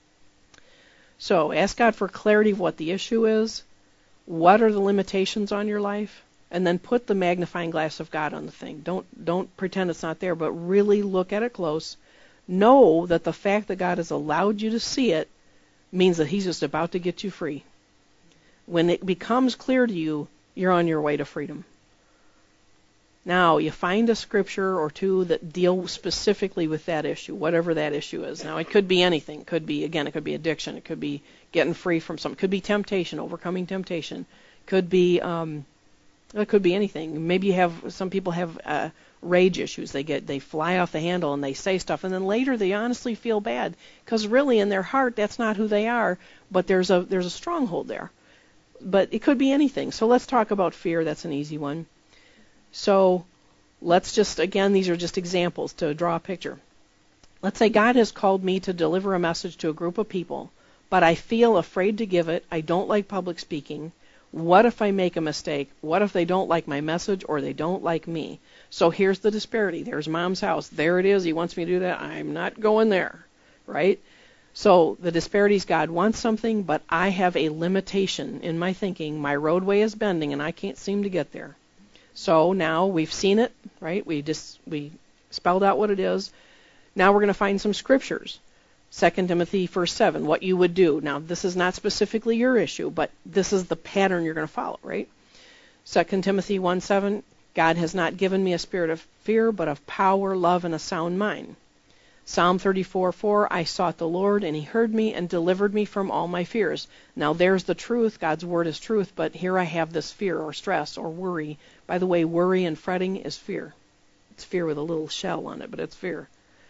Speaker 1: So ask God for clarity of what the issue is. What are the limitations on your life? And then put the magnifying glass of God on the thing. Don't don't pretend it's not there, but really look at it close. Know that the fact that God has allowed you to see it means that he's just about to get you free. When it becomes clear to you, you're on your way to freedom. Now, you find a scripture or two that deal specifically with that issue, whatever that issue is. Now, it could be anything. It could be, again, it could be addiction. It could be getting free from something. It could be temptation, overcoming temptation. It could be, um, it could be anything. Maybe you have, some people have uh, rage issues. They get, they fly off the handle and they say stuff, and then later they honestly feel bad because really in their heart that's not who they are. But there's a there's a stronghold there. But it could be anything. So let's talk about fear. That's an easy one. So let's just, again, these are just examples to draw a picture. Let's say God has called me to deliver a message to a group of people, but I feel afraid to give it. I don't like public speaking. What if I make a mistake? What if they don't like my message or they don't like me? So here's the disparity. There's Mom's house. There it is. He wants me to do that. I'm not going there, right? So the disparity is God wants something, but I have a limitation in my thinking. My roadway is bending, and I can't seem to get there. So now we've seen it, right? We just we spelled out what it is. Now we're going to find some scriptures. Second Timothy verse seven, what you would do. Now this is not specifically your issue, but this is the pattern you're going to follow, right? Second Timothy one seven, God has not given me a spirit of fear, but of power, love, and a sound mind. Psalm thirty-four four, I sought the Lord, and he heard me and delivered me from all my fears. Now there's the truth. God's word is truth, but here I have this fear or stress or worry. By the way, worry and fretting is fear. It's fear with a little shell on it, but it's fear.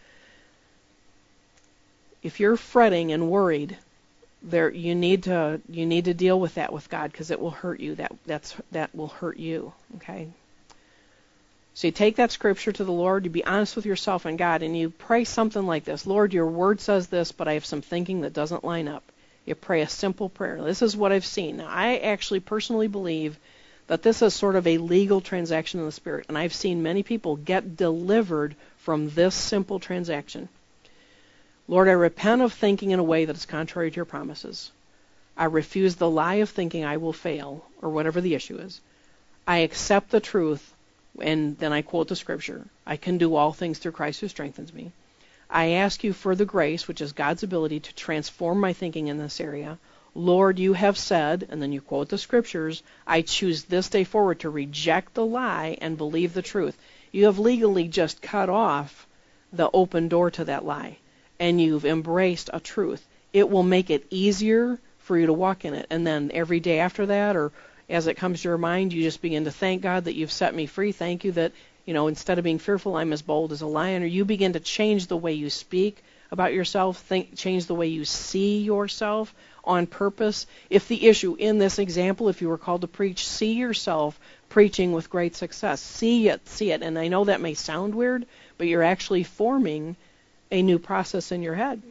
Speaker 1: If you're fretting and worried, there you need to you need to deal with that with God, because it will hurt you. That that's that will hurt you. Okay. So you take that scripture to the Lord, you be honest with yourself and God, and you pray something like this. Lord, your word says this, but I have some thinking that doesn't line up. You pray a simple prayer. This is what I've seen. Now, I actually personally believe that this is sort of a legal transaction in the Spirit, and I've seen many people get delivered from this simple transaction. Lord, I repent of thinking in a way that is contrary to your promises. I refuse the lie of thinking I will fail, or whatever the issue is. I accept the truth. And then I quote the scripture, I can do all things through Christ who strengthens me. I ask you for the grace, which is God's ability to transform my thinking in this area. Lord, you have said, and then you quote the scriptures, I choose this day forward to reject the lie and believe the truth. You have legally just cut off the open door to that lie, and you've embraced a truth. It will make it easier for you to walk in it. And then every day after that, or as it comes to your mind, you just begin to thank God that you've set me free. Thank you that, you know, instead of being fearful, I'm as bold as a lion. Or you begin to change the way you speak about yourself, think, change the way you see yourself on purpose. If the issue in this example, if you were called to preach, see yourself preaching with great success. See it, see it. And I know that may sound weird, but you're actually forming a new process in your head.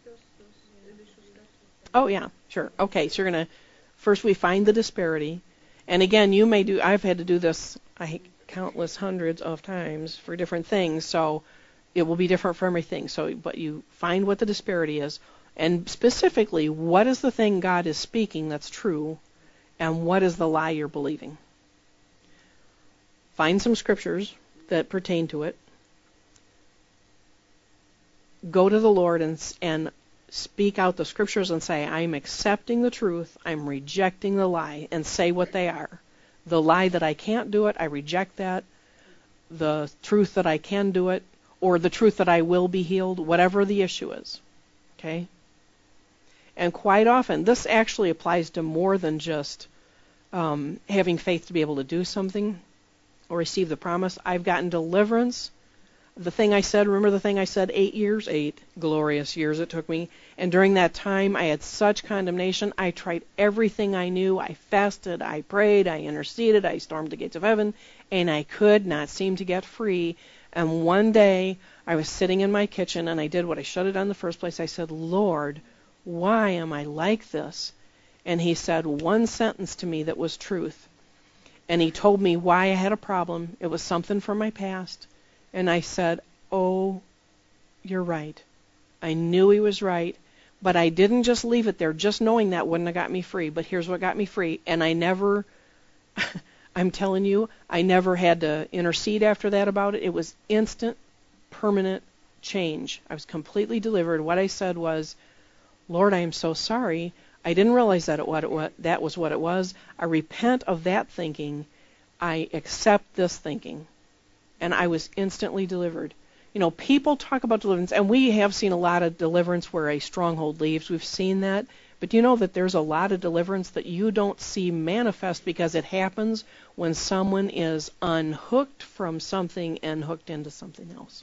Speaker 1: Oh, yeah, sure. Okay, so you're going to, first we find the disparity. And again, you may do, I've had to do this I countless hundreds of times for different things, so it will be different for everything. So, but you find what the disparity is, and specifically, what is the thing God is speaking that's true, and what is the lie you're believing? Find some scriptures that pertain to it. Go to the Lord and and speak out the scriptures and say, I'm accepting the truth, I'm rejecting the lie, and say what they are. The lie that I can't do it, I reject that. the truth that I can do it, or the truth that I will be healed, whatever the issue is. Okay? And quite often, this actually applies to more than just um, having faith to be able to do something or receive the promise. I've gotten deliverance. The thing I said, remember the thing I said, eight years? Eight glorious years it took me. And during that time, I had such condemnation. I tried everything I knew. I fasted, I prayed, I interceded, I stormed the gates of heaven, and I could not seem to get free. And one day, I was sitting in my kitchen, and I did what I should have done in the first place. I said, Lord, why am I like this? And he said one sentence to me that was truth. And he told me why I had a problem. It was something from my past. And I said, oh, you're right. I knew he was right, but I didn't just leave it there. Just knowing that wouldn't have got me free. But here's what got me free. And I never, I'm telling you, I never had to intercede after that about it. It was instant, permanent change. I was completely delivered. What I said was, Lord, I am so sorry. I didn't realize that it, what it was, that was what it was. I repent of that thinking. I accept this thinking. And I was instantly delivered. You know, people talk about deliverance, and we have seen a lot of deliverance where a stronghold leaves. We've seen that. But you know that there's a lot of deliverance that you don't see manifest because it happens when someone is unhooked from something and hooked into something else.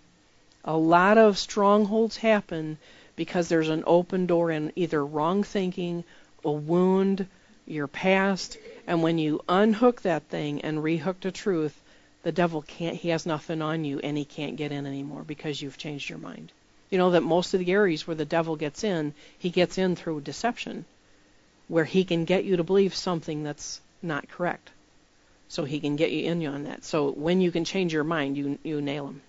Speaker 1: A lot of strongholds happen because there's an open door in either wrong thinking, a wound, your past, and when you unhook that thing and rehook to truth, the devil can't, he has nothing on you, and he can't get in anymore because you've changed your mind. You know that most of the areas where the devil gets in, he gets in through deception, where he can get you to believe something that's not correct. So he can get you in on that. So when you can change your mind, you you nail him.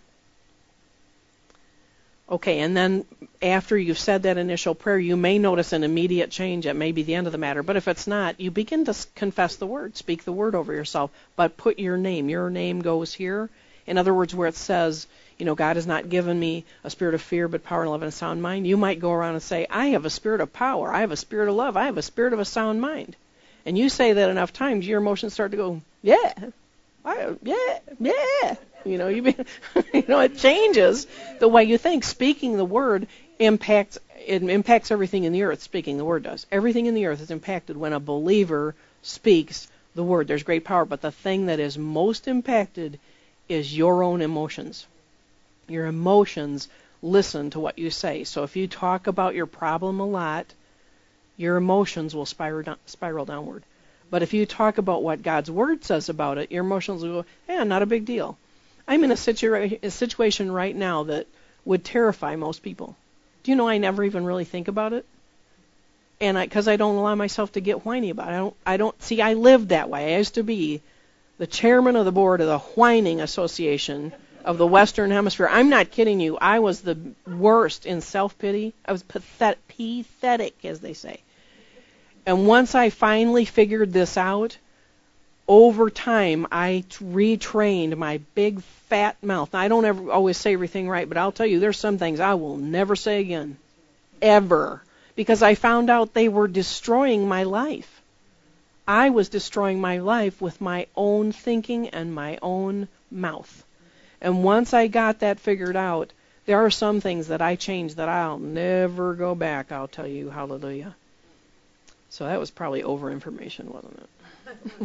Speaker 1: Okay, and then after you've said that initial prayer, you may notice an immediate change. It may be the end of the matter. But if it's not, you begin to confess the word, speak the word over yourself, but put your name. Your name goes here. In other words, where it says, you know, God has not given me a spirit of fear, but power and love and a sound mind. You might go around and say, I have a spirit of power. I have a spirit of love. I have a spirit of a sound mind. And you say that enough times, your emotions start to go, yeah, I, yeah, yeah. You know, you, be, you know, it changes the way you think. Speaking the word impacts it impacts everything in the earth. Speaking the word does. Everything in the earth is impacted when a believer speaks the word. There's great power, but the thing that is most impacted is your own emotions. Your emotions listen to what you say. So if you talk about your problem a lot, your emotions will spiral down, spiral downward. But if you talk about what God's word says about it, your emotions will go, yeah, not a big deal. I'm in a, situa- a situation right now that would terrify most people. Do you know I never even really think about it? And I, because I don't allow myself to get whiny about it. I don't, I don't, see, I lived that way. I used to be the chairman of the board of the Whining Association of the Western Hemisphere. I'm not kidding you. I was the worst in self-pity. I was pathetic, pathetic, as they say. And once I finally figured this out, over time, I retrained my big fat mouth. Now, I don't ever always say everything right, but I'll tell you, there's some things I will never say again, ever, because I found out they were destroying my life. I was destroying my life with my own thinking and my own mouth. And once I got that figured out, there are some things that I changed that I'll never go back, I'll tell you, hallelujah. So that was probably over information, wasn't it?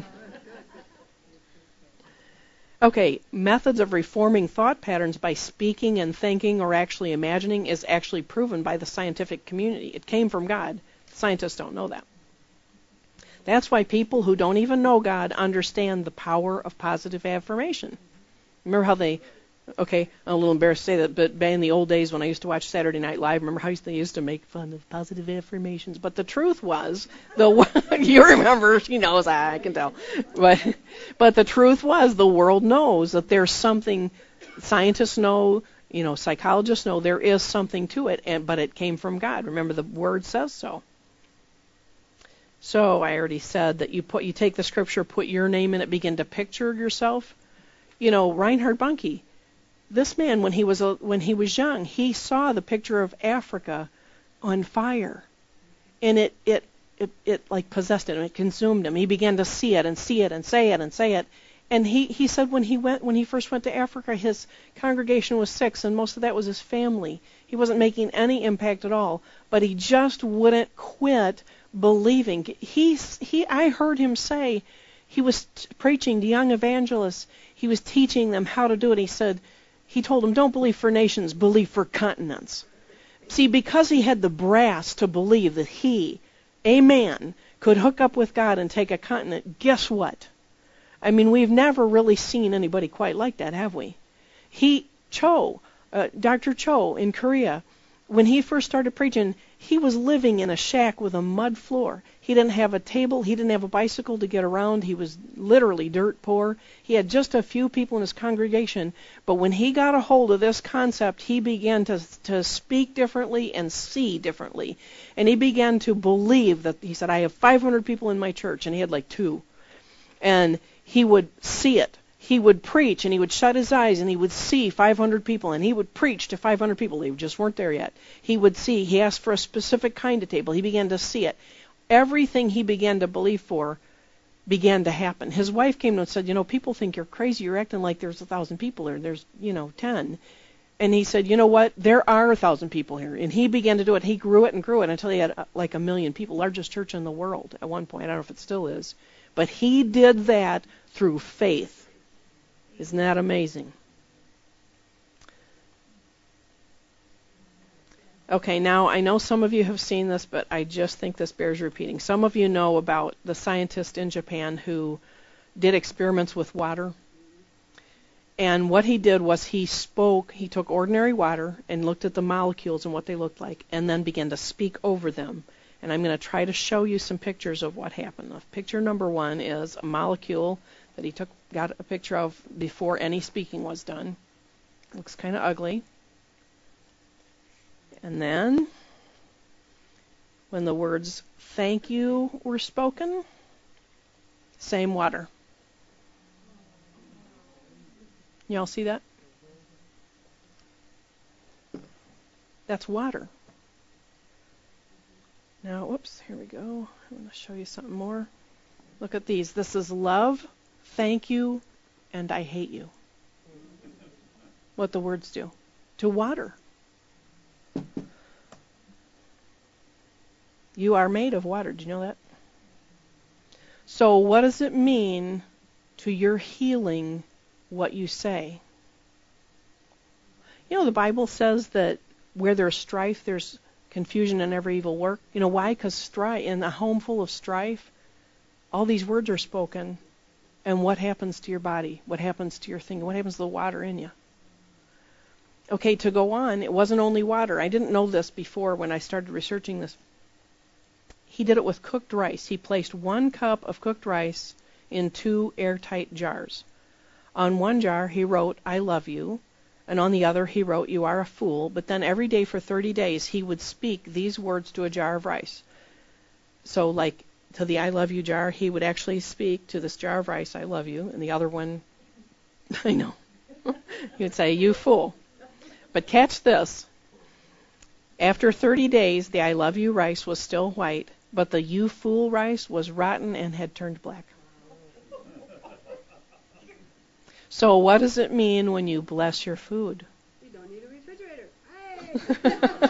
Speaker 1: Okay, methods of reforming thought patterns by speaking and thinking or actually imagining is actually proven by the scientific community. It came from God. Scientists don't know that. That's why people who don't even know God understand the power of positive affirmation. Remember how they, okay, I'm a little embarrassed to say that, but back in the old days when I used to watch Saturday Night Live, remember how they used to make fun of positive affirmations? But the truth was, the you remember, she knows, I can tell. But, but the truth was, the world knows that there's something, scientists know, you know, psychologists know there is something to it, and but it came from God. Remember, the Word says so. So I already said that you put, you take the scripture, put your name in it, begin to picture yourself. You know, Reinhard Bonnke, this man, when he was a, when he was young, he saw the picture of Africa on fire, and it it it, it like possessed him. It consumed him. He began to see it and see it and say it and say it, And he, he said when he went when he first went to Africa, his congregation was six, and most of that was his family. He wasn't making any impact at all, but he just wouldn't quit believing. He he I heard him say he was t- preaching to young evangelists. He was teaching them how to do it. He said he told them, "Don't believe for nations, believe for continents." See, because he had the brass to believe that he, a man, could hook up with God and take a continent, guess what? I mean, we've never really seen anybody quite like that, have we? He, Cho, uh, Doctor Cho in Korea, when he first started preaching, he was living in a shack with a mud floor. He didn't have a table. He didn't have a bicycle to get around. He was literally dirt poor. He had just a few people in his congregation. But when he got a hold of this concept, he began to, to speak differently and see differently. And he began to believe that, he said, I have five hundred people in my church, and he had like two. And he would see it. He would preach, and he would shut his eyes, and he would see five hundred people, and he would preach to five hundred people. They just weren't there yet. He would see. He asked for a specific kind of table. He began to see it. Everything he began to believe for began to happen. His wife came to him and said, you know, people think you're crazy. You're acting like there's a thousand people there. There's, you know, ten. And he said, you know what? There are a thousand people here. And he began to do it. He grew it and grew it until he had uh, like a million people, largest church in the world at one point. I don't know if it still is. But he did that through faith. Isn't that amazing? Okay, now I know some of you have seen this, but I just think this bears repeating. Some of you know about the scientist in Japan who did experiments with water. And what he did was he spoke, he took ordinary water and looked at the molecules and what they looked like, and then began to speak over them. And I'm going to try to show you some pictures of what happened. Picture number one is a molecule that he took, got a picture of before any speaking was done. Looks kind of ugly. And then, when the words "thank you" were spoken, same water. Y'all see that? That's water. Now, whoops, here we go. I want to show you something more. Look at these. This is love, thank you, and I hate you. What the words do to water. You are made of water. Do you know that? So what does it mean to your healing what you say? You know, the Bible says that where there's strife, there's confusion and every evil work. You know why? Because strife, in a home full of strife, all these words are spoken. And what happens to your body? What happens to your thinking? What happens to the water in you? Okay, to go on, it wasn't only water. I didn't know this before when I started researching this. He did it with cooked rice. He placed one cup of cooked rice in two airtight jars. On one jar, he wrote, I love you. And on the other, he wrote, you are a fool. But then every day for thirty days, he would speak these words to a jar of rice. So like to the I love you jar, he would actually speak to this jar of rice, I love you. And the other one, I know. He would say, you fool. But catch this. After thirty days, the I love you rice was still white, but the you fool rice was rotten and had turned black. So what does it mean when you bless your food?
Speaker 2: You don't need a refrigerator.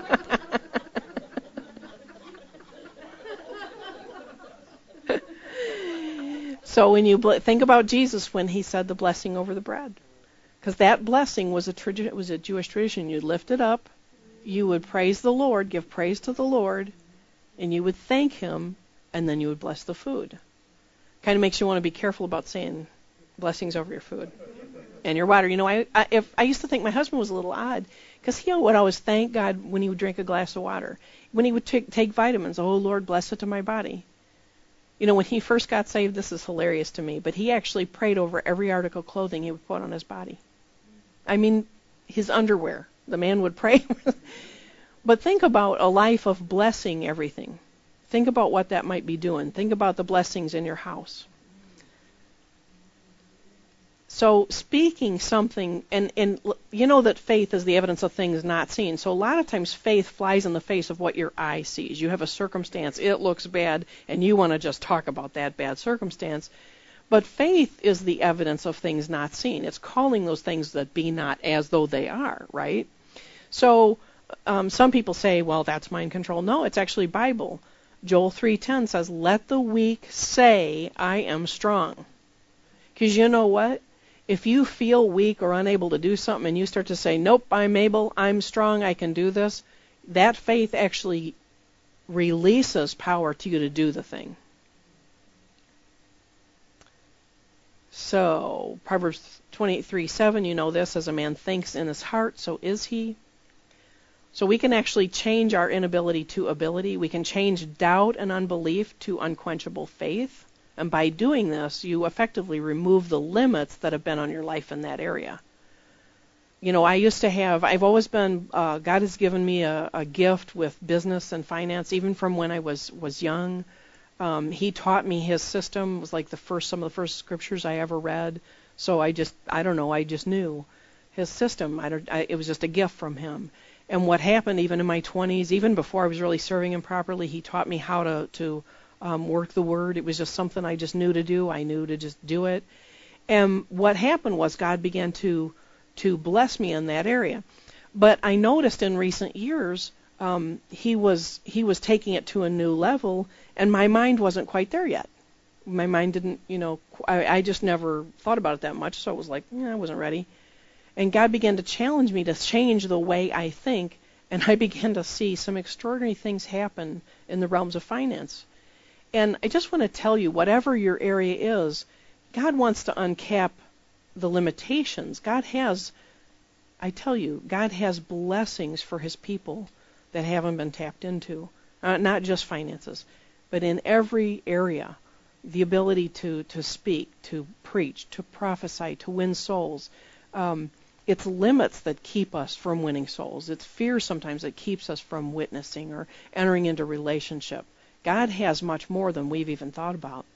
Speaker 2: Hey!
Speaker 1: So when you ble- think about Jesus when he said the blessing over the bread, because that blessing was a tradi- was a Jewish tradition. You'd lift it up, you would praise the Lord, give praise to the Lord, and you would thank him, and then you would bless the food. Kind of makes you want to be careful about saying blessings over your food and your water. You know, I I, if, I used to think my husband was a little odd because he would always thank God when he would drink a glass of water. When he would t- take vitamins, oh, Lord, bless it to my body. You know, when he first got saved, this is hilarious to me, but he actually prayed over every article of clothing he would put on his body. I mean, his underwear. The man would pray. But think about a life of blessing everything. Think about what that might be doing. Think about the blessings in your house. So speaking something, and, and you know that faith is the evidence of things not seen. So a lot of times faith flies in the face of what your eye sees. You have a circumstance, it looks bad, and you want to just talk about that bad circumstance. But faith is the evidence of things not seen. It's calling those things that be not as though they are, right? So um, some people say, well, that's mind control. No, it's actually Bible. Joel three ten says, let the weak say, I am strong. Because you know what? If you feel weak or unable to do something and you start to say, nope, I'm able, I'm strong, I can do this, that faith actually releases power to you to do the thing. So, Proverbs twenty-three seven, you know this, as a man thinks in his heart, so is he. So we can actually change our inability to ability. We can change doubt and unbelief to unquenchable faith. And by doing this, you effectively remove the limits that have been on your life in that area. You know, I used to have, I've always been, uh, God has given me a, a gift with business and finance, even from when I was, was young. Um, he taught me his system. It was like the first, some of the first scriptures I ever read. So I just, I don't know, I just knew his system. I don't, I, it was just a gift from him. And what happened even in my twenties, even before I was really serving him properly, he taught me how to, to um, work the word. It was just something I just knew to do. I knew to just do it. And what happened was God began to to bless me in that area. But I noticed in recent years, um, he was he was taking it to a new level, and my mind wasn't quite there yet. My mind didn't, you know, I, I just never thought about it that much, so it was like, eh, I wasn't ready. And God began to challenge me to change the way I think, and I began to see some extraordinary things happen in the realms of finance. And I just want to tell you, whatever your area is, God wants to uncap the limitations. God has, I tell you, God has blessings for his people that haven't been tapped into. Uh, not just finances, but in every area. The ability to, to speak, to preach, to prophesy, to win souls. Um, it's limits that keep us from winning souls. It's fear sometimes that keeps us from witnessing or entering into relationship. God has much more than we've even thought about.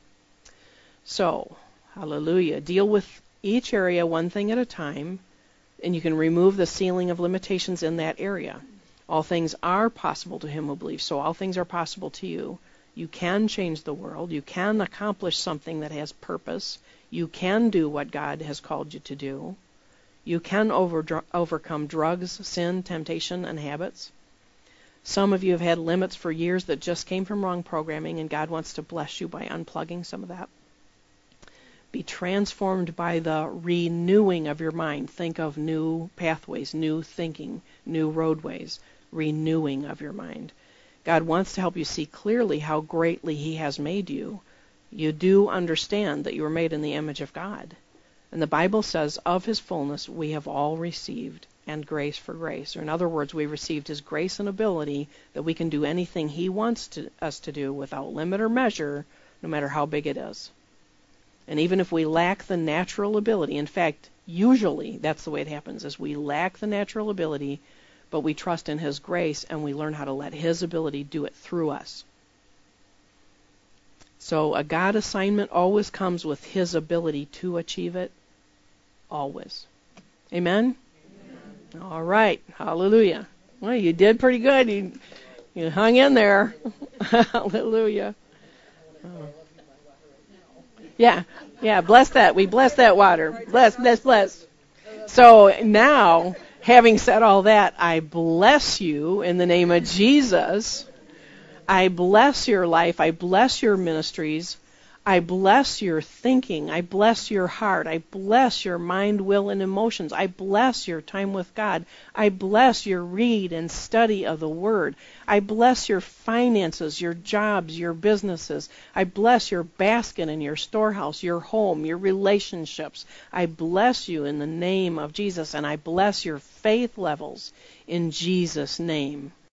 Speaker 1: So, hallelujah. Deal with each area one thing at a time, and you can remove the ceiling of limitations in that area. All things are possible to him who believes. So all things are possible to you. You can change the world. You can accomplish something that has purpose. You can do what God has called you to do. You can over, overcome drugs, sin, temptation, and habits. Some of you have had limits for years that just came from wrong programming, and God wants to bless you by unplugging some of that. Be transformed by the renewing of your mind. Think of new pathways, new thinking, new roadways, renewing of your mind. God wants to help you see clearly how greatly he has made you. You do understand that you were made in the image of God. And the Bible says, of his fullness we have all received, and grace for grace. Or in other words, we received his grace and ability that we can do anything he wants to, us to do without limit or measure, no matter how big it is. And even if we lack the natural ability, in fact, usually that's the way it happens, is we lack the natural ability, but we trust in his grace and we learn how to let his ability do it through us. So a God assignment always comes with his ability to achieve it. Always. Amen? Amen. All right. Hallelujah. Well, you did pretty good. You, you hung in there. Hallelujah. Oh. Yeah. Yeah. Bless that. We bless that water. Bless, bless, bless. So now, having said all that, I bless you in the name of Jesus. I bless your life. I bless your ministries. I bless your thinking. I bless your heart. I bless your mind, will, and emotions. I bless your time with God. I bless your read and study of the Word. I bless your finances, your jobs, your businesses. I bless your basket and your storehouse, your home, your relationships. I bless you in the name of Jesus, and I bless your faith levels in Jesus' name.